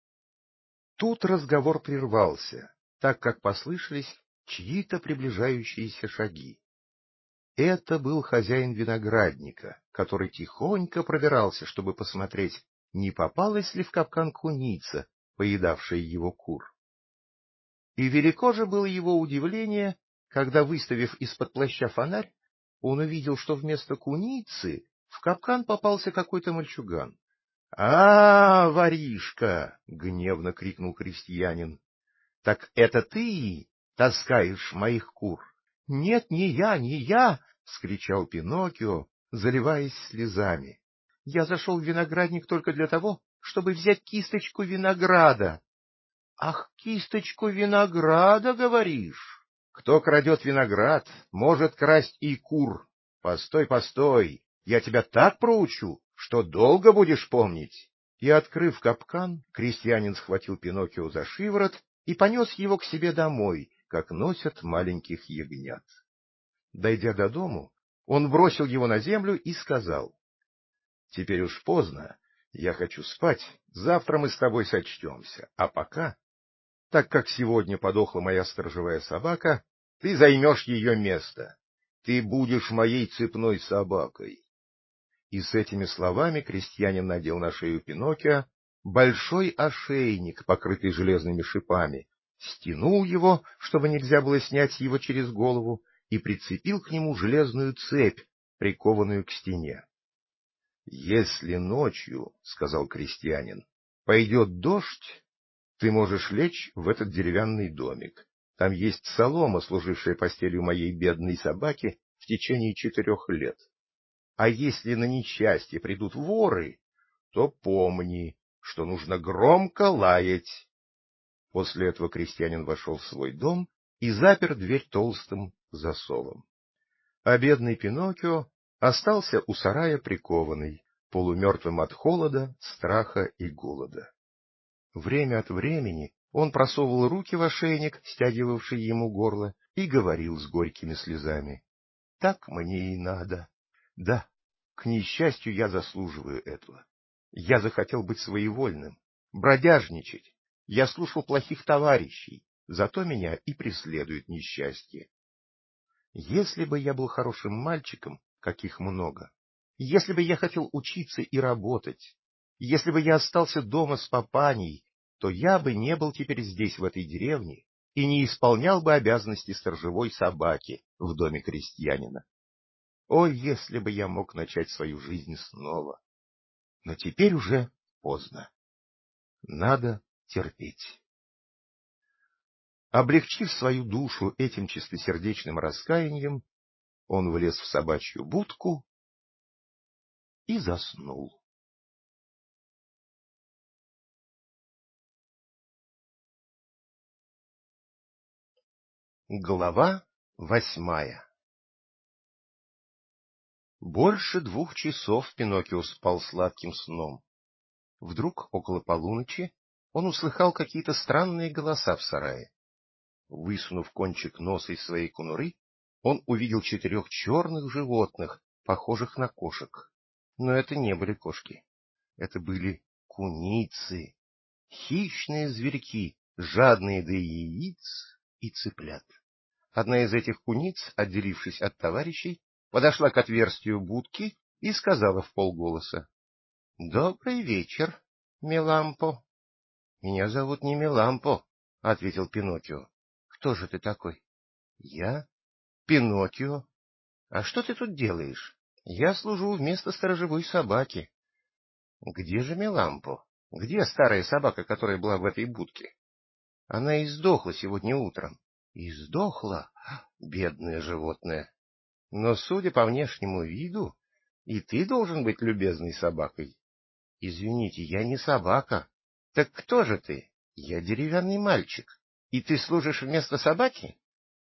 Тут разговор прервался, так как послышались чьи-то приближающиеся шаги. Это был хозяин виноградника, который тихонько пробирался, чтобы посмотреть, не попалась ли в капкан куница, поедавшая его кур. И велико же было его удивление, когда, выставив из-под плаща фонарь, он увидел, что вместо куницы в капкан попался какой-то мальчуган. — А, воришка! — гневно крикнул крестьянин. — Так это ты таскаешь моих кур? — Нет, не я, не я! — вскричал Пиноккио, заливаясь слезами. — Я зашел в виноградник только для того, чтобы взять кисточку винограда. — Ах, кисточку винограда, говоришь? Кто крадет виноград, может красть и кур. Постой, постой, я тебя так проучу, что долго будешь помнить. И, открыв капкан, крестьянин схватил Пиноккио за шиворот и понес его к себе домой, как носят маленьких ягнят. Дойдя до дому, он бросил его на землю и сказал: — Теперь уж поздно, я хочу спать, завтра мы с тобой сочтемся, а пока, так как сегодня подохла моя сторожевая собака, ты займешь ее место. Ты будешь моей цепной собакой. И с этими словами крестьянин надел на шею Пиноккио большой ошейник, покрытый железными шипами, стянул его, чтобы нельзя было снять его через голову, и прицепил к нему железную цепь, прикованную к стене. — Если ночью, — сказал крестьянин, — пойдет дождь, ты можешь лечь в этот деревянный домик. Там есть солома, служившая постелью моей бедной собаки в течение четырех лет. А если на несчастье придут воры, то помни, что нужно громко лаять. После этого крестьянин вошел в свой дом и запер дверь толстым засовом. А бедный Пиноккио остался у сарая прикованный, полумертвым от холода, страха и голода. Время от времени он просовывал руки в ошейник, стягивавший ему горло, и говорил с горькими слезами: — Так мне и надо. Да, к несчастью, я заслуживаю этого. Я захотел быть своевольным, бродяжничать. Я слушал плохих товарищей, зато меня и преследует несчастье. Если бы я был хорошим мальчиком, каких много, если бы я хотел учиться и работать, если бы я остался дома с папаней, то я бы не был теперь здесь, в этой деревне, и не исполнял бы обязанности сторожевой собаки в доме крестьянина. О, если бы я мог начать свою жизнь снова! Но теперь уже поздно. Надо терпеть. Облегчив свою душу этим чистосердечным раскаянием, он влез в собачью будку и заснул. Глава восьмая. Больше двух часов Пиноккио спал сладким сном. Вдруг, около полуночи, он услыхал какие-то странные голоса в сарае. Высунув кончик носа из своей конуры, он увидел четырех черных животных, похожих на кошек. Но это не были кошки. Это были куницы, хищные зверьки, жадные до яиц и цыплят. Одна из этих куниц, отделившись от товарищей, подошла к отверстию будки и сказала вполголоса: — Добрый вечер, Мелампо. — Меня зовут не Мелампо, — ответил Пиноккио. — кто же ты такой? — Я Пиноккио. А что ты тут делаешь? Я служу вместо сторожевой собаки. Где же Мелампо? Где старая собака, которая была в этой будке? Она издохла сегодня утром. Издохла? Бедное животное. Но, судя по внешнему виду, и ты должен быть любезной собакой. Извините, я не собака. Так кто же ты? Я деревянный мальчик. И ты служишь вместо собаки?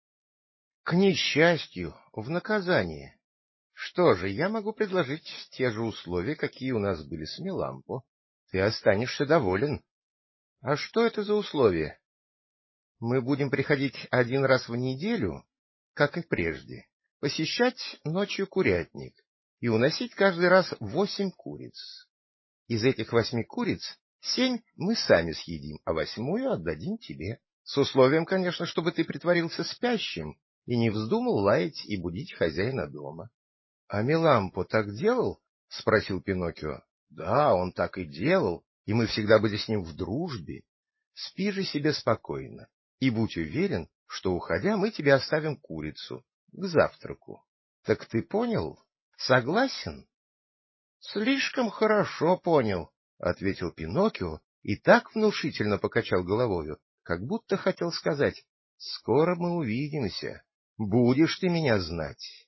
К несчастью, в наказание. Что же, я могу предложить те же условия, какие у нас были с Мелампо. Ты останешься доволен. А что это за условия? Мы будем приходить один раз в неделю, как и прежде, посещать ночью курятник и уносить каждый раз восемь куриц. Из этих восьми куриц семь мы сами съедим, а восьмую отдадим тебе. С условием, конечно, чтобы ты притворился спящим и не вздумал лаять и будить хозяина дома. — А Мелампо так делал? — спросил Пиноккио. — Да, он так и делал, и мы всегда были с ним в дружбе. Спи же себе спокойно и будь уверен, что, уходя, мы тебе оставим курицу к завтраку. Так ты понял? Согласен? — Слишком хорошо понял, — ответил Пиноккио и так внушительно покачал головою, как будто хотел сказать: — Скоро мы увидимся, будешь ты меня знать.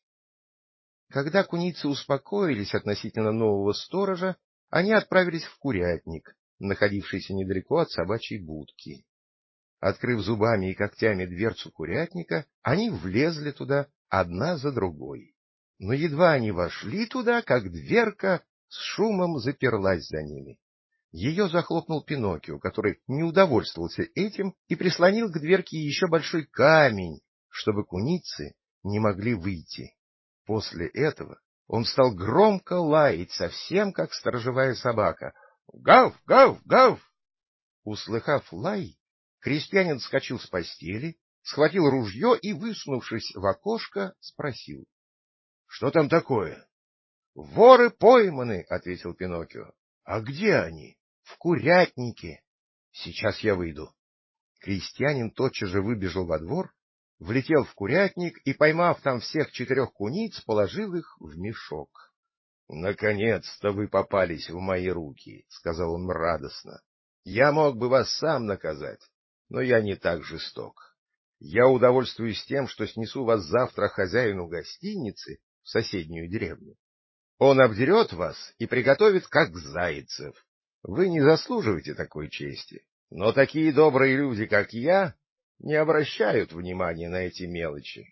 Когда куницы успокоились относительно нового сторожа, они отправились в курятник, находившийся недалеко от собачьей будки. Открыв зубами и когтями дверцу курятника, они влезли туда одна за другой. Но едва они вошли туда, как дверка с шумом заперлась за ними. Ее захлопнул Пиноккио, который не удовольствовался этим и прислонил к дверке еще большой камень, чтобы куницы не могли выйти. После этого он стал громко лаять, совсем как сторожевая собака. «Гав! Гав! Гав!» Услыхав лай, крестьянин вскочил с постели, схватил ружье и, высунувшись в окошко, спросил: — Что там такое? — Воры пойманы, — ответил Пиноккио. — А где они? — В курятнике. — Сейчас я выйду. Крестьянин тотчас же выбежал во двор, влетел в курятник и, поймав там всех четырех куниц, положил их в мешок. — Наконец-то вы попались в мои руки, — сказал он радостно. — Я мог бы вас сам наказать, но я не так жесток. Я удовольствуюсь тем, что снесу вас завтра хозяину гостиницы в соседнюю деревню. Он обдерет вас и приготовит, как зайцев. Вы не заслуживаете такой чести, но такие добрые люди, как я, не обращают внимания на эти мелочи.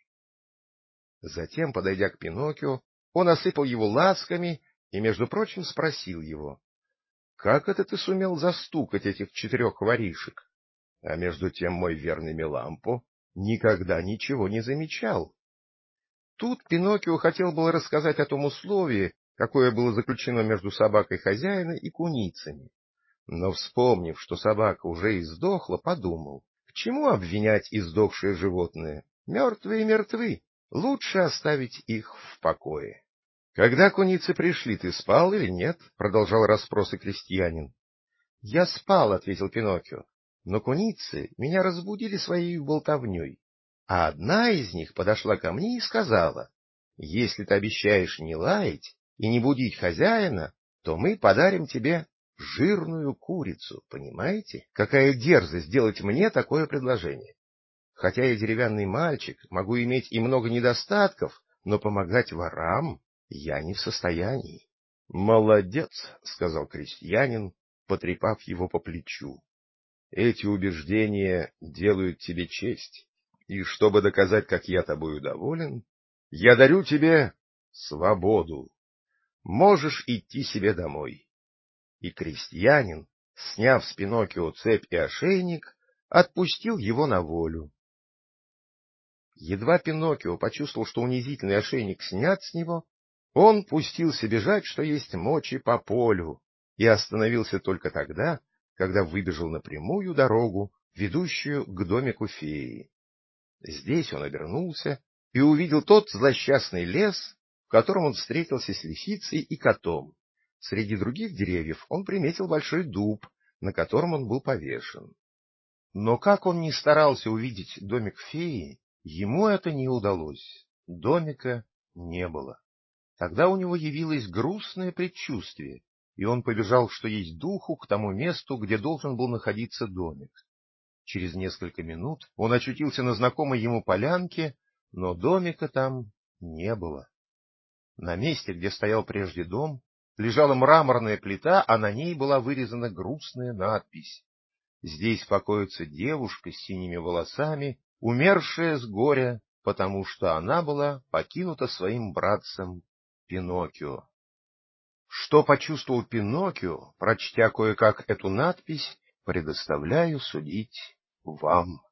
Затем, подойдя к Пиноккио, он осыпал его ласками и, между прочим, спросил его: — Как это ты сумел застукать этих четырех воришек? А между тем мой верный Мелампо никогда ничего не замечал. Тут Пиноккио хотел было рассказать о том условии, какое было заключено между собакой хозяина и куницами. Но, вспомнив, что собака уже издохла, подумал: к чему обвинять издохшее животное? Мертвые мертвы, лучше оставить их в покое. — Когда куницы пришли, ты спал или нет? — продолжал расспросы крестьянин. — Я спал, — ответил Пиноккио, — но куницы меня разбудили своей болтовней. А одна из них подошла ко мне и сказала: — Если ты обещаешь не лаять и не будить хозяина, то мы подарим тебе жирную курицу. Понимаете, какая дерзость сделать мне такое предложение? Хотя я деревянный мальчик, могу иметь и много недостатков, но помогать ворам я не в состоянии. — Молодец, — сказал крестьянин, потрепав его по плечу. — Эти убеждения делают тебе честь. И чтобы доказать, как я тобою доволен, я дарю тебе свободу. Можешь идти себе домой. И крестьянин, сняв с Пиноккио цепь и ошейник, отпустил его на волю. Едва Пиноккио почувствовал, что унизительный ошейник снят с него, он пустился бежать, что есть мочи, по полю, и остановился только тогда, когда выбежал на прямую дорогу, ведущую к домику феи. Здесь он обернулся и увидел тот злосчастный лес, в котором он встретился с лисицей и котом. Среди других деревьев он приметил большой дуб, на котором он был повешен. Но как он ни старался увидеть домик феи, ему это не удалось. Домика не было. Тогда у него явилось грустное предчувствие, и он побежал, что есть духу, к тому месту, где должен был находиться домик. Через несколько минут он очутился на знакомой ему полянке, но домика там не было. На месте, где стоял прежде дом, лежала мраморная плита, а на ней была вырезана грустная надпись: «Здесь покоится девушка с синими волосами, умершая с горя, потому что она была покинута своим братцем Пиноккио». Что почувствовал Пиноккио, прочтя кое-как эту надпись, предоставляю судить вам.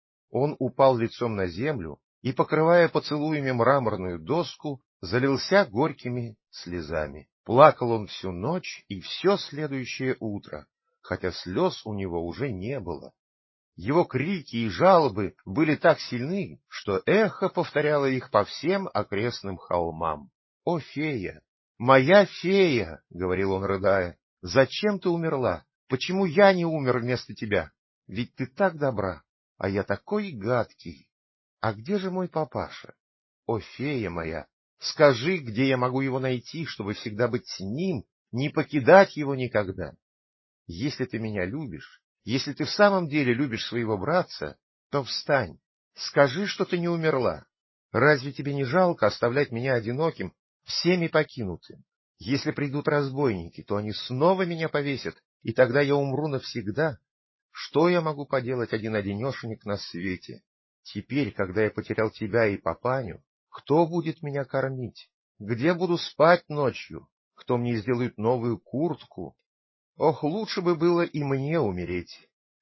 Он упал лицом на землю и, покрывая поцелуями мраморную доску, залился горькими слезами. Плакал он всю ночь и все следующее утро, хотя слез у него уже не было. Его крики и жалобы были так сильны, что эхо повторяло их по всем окрестным холмам. «О, фея! Моя фея!» — говорил он, рыдая. «Зачем ты умерла? Почему я не умер вместо тебя? Ведь ты так добра, а я такой гадкий. А где же мой папаша? О, фея моя! Скажи, где я могу его найти, чтобы всегда быть с ним, не покидать его никогда? Если ты меня любишь, если ты в самом деле любишь своего братца, то встань, скажи, что ты не умерла. Разве тебе не жалко оставлять меня одиноким, всеми покинутым? Если придут разбойники, то они снова меня повесят, и тогда я умру навсегда. Что я могу поделать один-одинешенек на свете? Теперь, когда я потерял тебя и папаню, кто будет меня кормить? Где буду спать ночью? Кто мне сделает новую куртку? Ох, лучше бы было и мне умереть.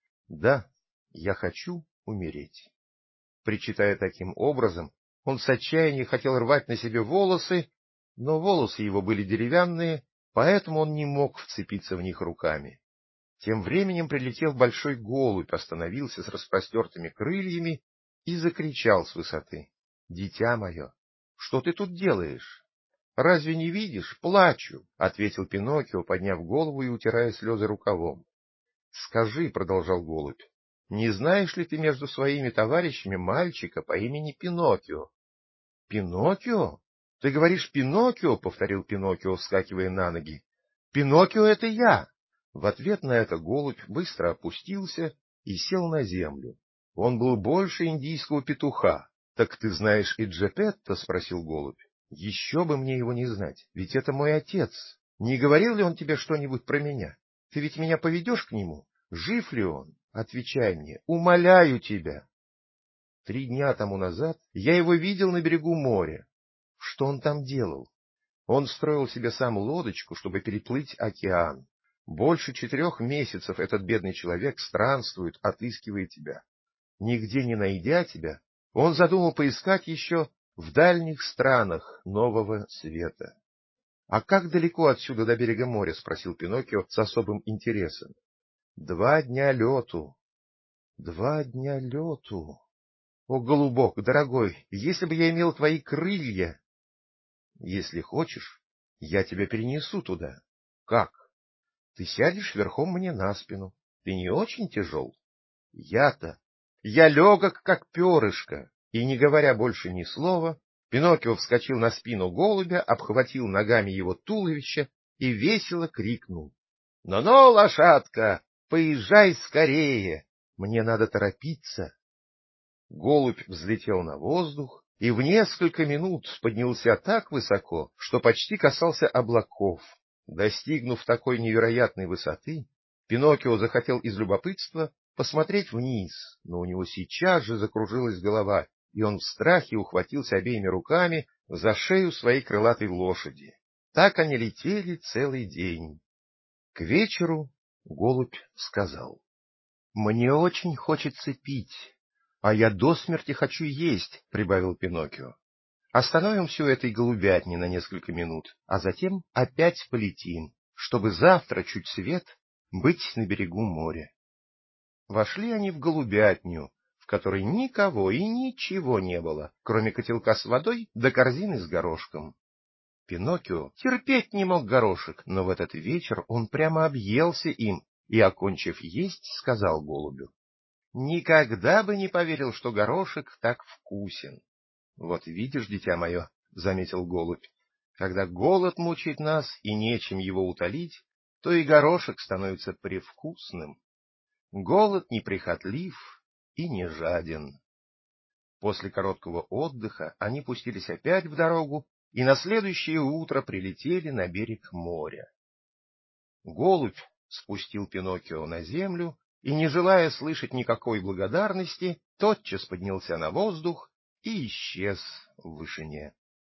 Да, я хочу умереть. Причитая таким образом, он с отчаянием хотел рвать на себе волосы, но волосы его были деревянные, поэтому он не мог вцепиться в них руками. Тем временем прилетел большой голубь, остановился с распростертыми крыльями и закричал с высоты: — Дитя мое, что ты тут делаешь? — Разве не видишь? Плачу, — ответил Пиноккио, подняв голову и утирая слезы рукавом. — Скажи, — продолжал голубь, — не знаешь ли ты между своими товарищами мальчика по имени Пиноккио? — Пиноккио? Ты говоришь Пиноккио? — повторил Пиноккио, вскакивая на ноги. — Пиноккио — это я! В ответ на это голубь быстро опустился и сел на землю. Он был больше индийского петуха. — Так ты знаешь и Джепетто? — спросил голубь. — Еще бы мне его не знать, ведь это мой отец. Не говорил ли он тебе что-нибудь про меня? Ты ведь меня поведешь к нему? Жив ли он? Отвечай мне, умоляю тебя. Три дня тому назад я его видел на берегу моря. Что он там делал? Он строил себе сам лодочку, чтобы переплыть океан. Больше четырех месяцев этот бедный человек странствует, отыскивая тебя. Нигде не найдя тебя, он задумал поискать еще в дальних странах нового света. — А как далеко отсюда до берега моря? — спросил Пиноккио с особым интересом. — Два дня лету. — Два дня лету. О, голубок, дорогой, если бы я имел твои крылья! Если хочешь, я тебя перенесу туда. Как? Ты сядешь верхом мне на спину. Ты не очень тяжел? Я-то... Я легок, как перышко. И, не говоря больше ни слова, Пиноккио вскочил на спину голубя, обхватил ногами его туловище и весело крикнул: — Ну-ну, лошадка, поезжай скорее! Мне надо торопиться. Голубь взлетел на воздух и в несколько минут поднялся так высоко, что почти касался облаков. Достигнув такой невероятной высоты, Пиноккио захотел из любопытства посмотреть вниз, но у него сейчас же закружилась голова, и он в страхе ухватился обеими руками за шею своей крылатой лошади. Так они летели целый день. К вечеру голубь сказал: — Мне очень хочется пить. — А я до смерти хочу есть, — прибавил Пиноккио. — Остановим все этой голубятни на несколько минут, а затем опять полетим, чтобы завтра чуть свет быть на берегу моря. Вошли они в голубятню, в которой никого и ничего не было, кроме котелка с водой да корзины с горошком. Пиноккио терпеть не мог горошек, но в этот вечер он прямо объелся им и, окончив есть, сказал голубю: — никогда бы не поверил, что горошек так вкусен. — Вот видишь, дитя мое, — заметил голубь, — когда голод мучает нас и нечем его утолить, то и горошек становится привкусным. Голод неприхотлив и не жаден. После короткого отдыха они пустились опять в дорогу и на следующее утро прилетели на берег моря. Голубь спустил Пиноккио на землю и, не желая слышать никакой благодарности, тотчас поднялся на воздух и исчез в вышине.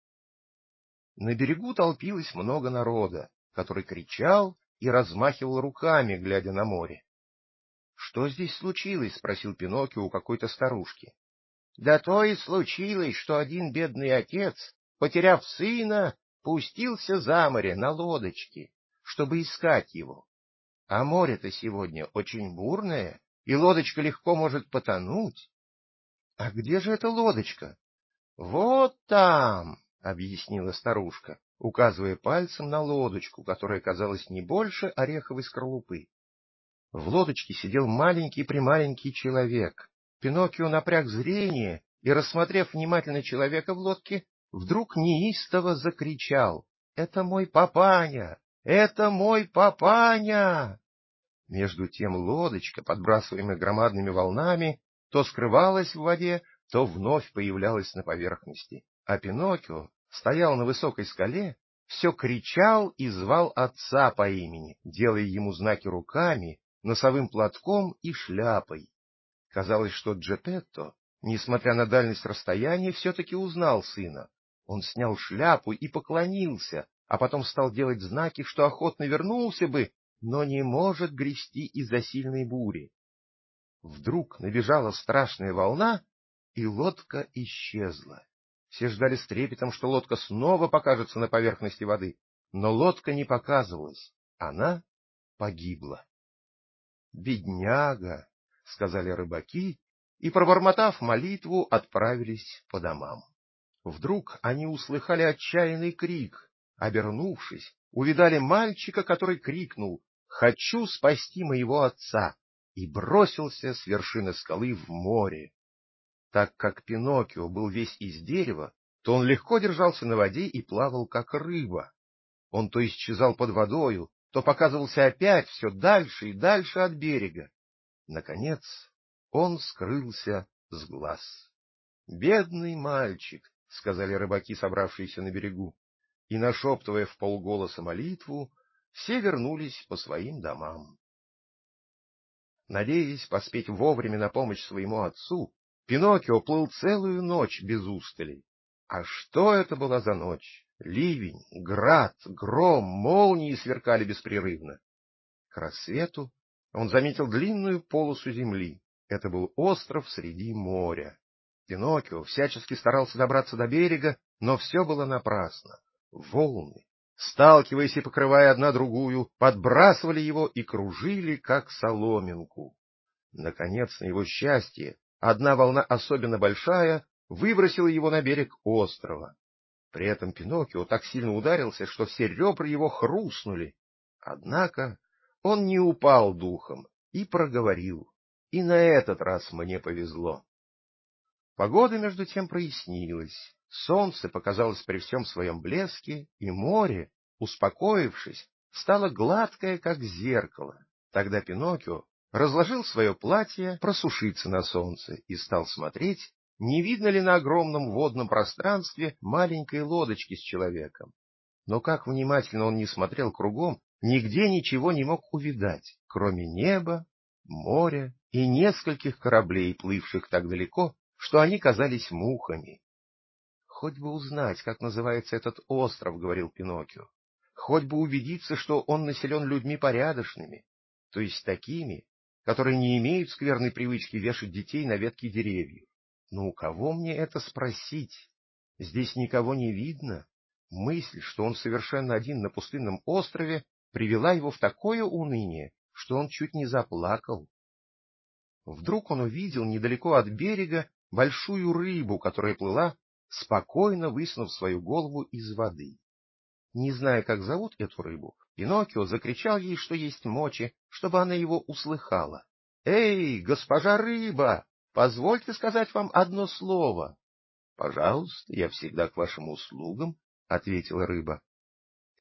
На берегу толпилось много народа, который кричал и размахивал руками, глядя на море. — Что здесь случилось? — спросил Пиноккио у какой-то старушки. — Да то и случилось, что один бедный отец, потеряв сына, пустился за море на лодочке, чтобы искать его. А море-то сегодня очень бурное, и лодочка легко может потонуть. — А где же эта лодочка? — Вот там, — объяснила старушка, указывая пальцем на лодочку, которая казалась не больше ореховой скорлупы. В лодочке сидел маленький-прималенький человек. Пиноккио напряг зрение и, рассмотрев внимательно человека в лодке, вдруг неистово закричал: — Это мой папаня! Это мой папаня! Между тем лодочка, подбрасываемая громадными волнами, то скрывалась в воде, то вновь появлялась на поверхности, а Пиноккио стоял на высокой скале, все кричал и звал отца по имени, делая ему знаки руками, носовым платком и шляпой. Казалось, что Джепетто, несмотря на дальность расстояния, все-таки узнал сына. Он снял шляпу и поклонился, а потом стал делать знаки, что охотно вернулся бы, но не может грести из-за сильной бури. Вдруг набежала страшная волна, и лодка исчезла. Все ждали с трепетом, что лодка снова покажется на поверхности воды, но лодка не показывалась, она погибла. «Бедняга!» — сказали рыбаки, и, пробормотав молитву, отправились по домам. Вдруг они услыхали отчаянный крик. Обернувшись, увидали мальчика, который крикнул: «Хочу спасти моего отца!» и бросился с вершины скалы в море. Так как Пиноккио был весь из дерева, то он легко держался на воде и плавал, как рыба. Он то исчезал под водою, то показывался опять все дальше и дальше от берега. Наконец он скрылся с глаз. «Бедный мальчик!» — сказали рыбаки, собравшиеся на берегу, и, нашептывая вполголоса молитву, все вернулись по своим домам. Надеясь поспеть вовремя на помощь своему отцу, Пиноккио плыл целую ночь без устали. А что это была за ночь? Ливень, град, гром, молнии сверкали беспрерывно. К рассвету он заметил длинную полосу земли. Это был остров среди моря. Пиноккио всячески старался добраться до берега, но все было напрасно. Волны, сталкиваясь и покрывая одна другую, подбрасывали его и кружили, как соломинку. Наконец, на его счастье, одна волна особенно большая выбросила его на берег острова. При этом Пиноккио так сильно ударился, что все ребра его хрустнули. Однако он не упал духом и проговорил: «И на этот раз мне повезло». Погода между тем прояснилась, солнце показалось при всем своем блеске, и море, успокоившись, стало гладкое, как зеркало. Тогда Пиноккио разложил свое платье просушиться на солнце и стал смотреть, не видно ли на огромном водном пространстве маленькой лодочки с человеком. Но как внимательно он ни смотрел кругом, нигде ничего не мог увидать, кроме неба, моря и нескольких кораблей, плывших так далеко, что они казались мухами. «Хоть бы узнать, как называется этот остров», — говорил Пиноккио, — «хоть бы убедиться, что он населен людьми порядочными, то есть такими, которые не имеют скверной привычки вешать детей на ветки деревьев. Но у кого мне это спросить? Здесь никого не видно». Мысль, что он совершенно один на пустынном острове, привела его в такое уныние, что он чуть не заплакал. Вдруг он увидел недалеко от берега большую рыбу, которая плыла, спокойно высунув свою голову из воды. Не зная, как зовут эту рыбу, Пиноккио закричал ей, что есть мочи, чтобы она его услыхала. «Эй, госпожа рыба, позвольте сказать вам одно слово». — Пожалуйста, я всегда к вашим услугам, — ответила рыба.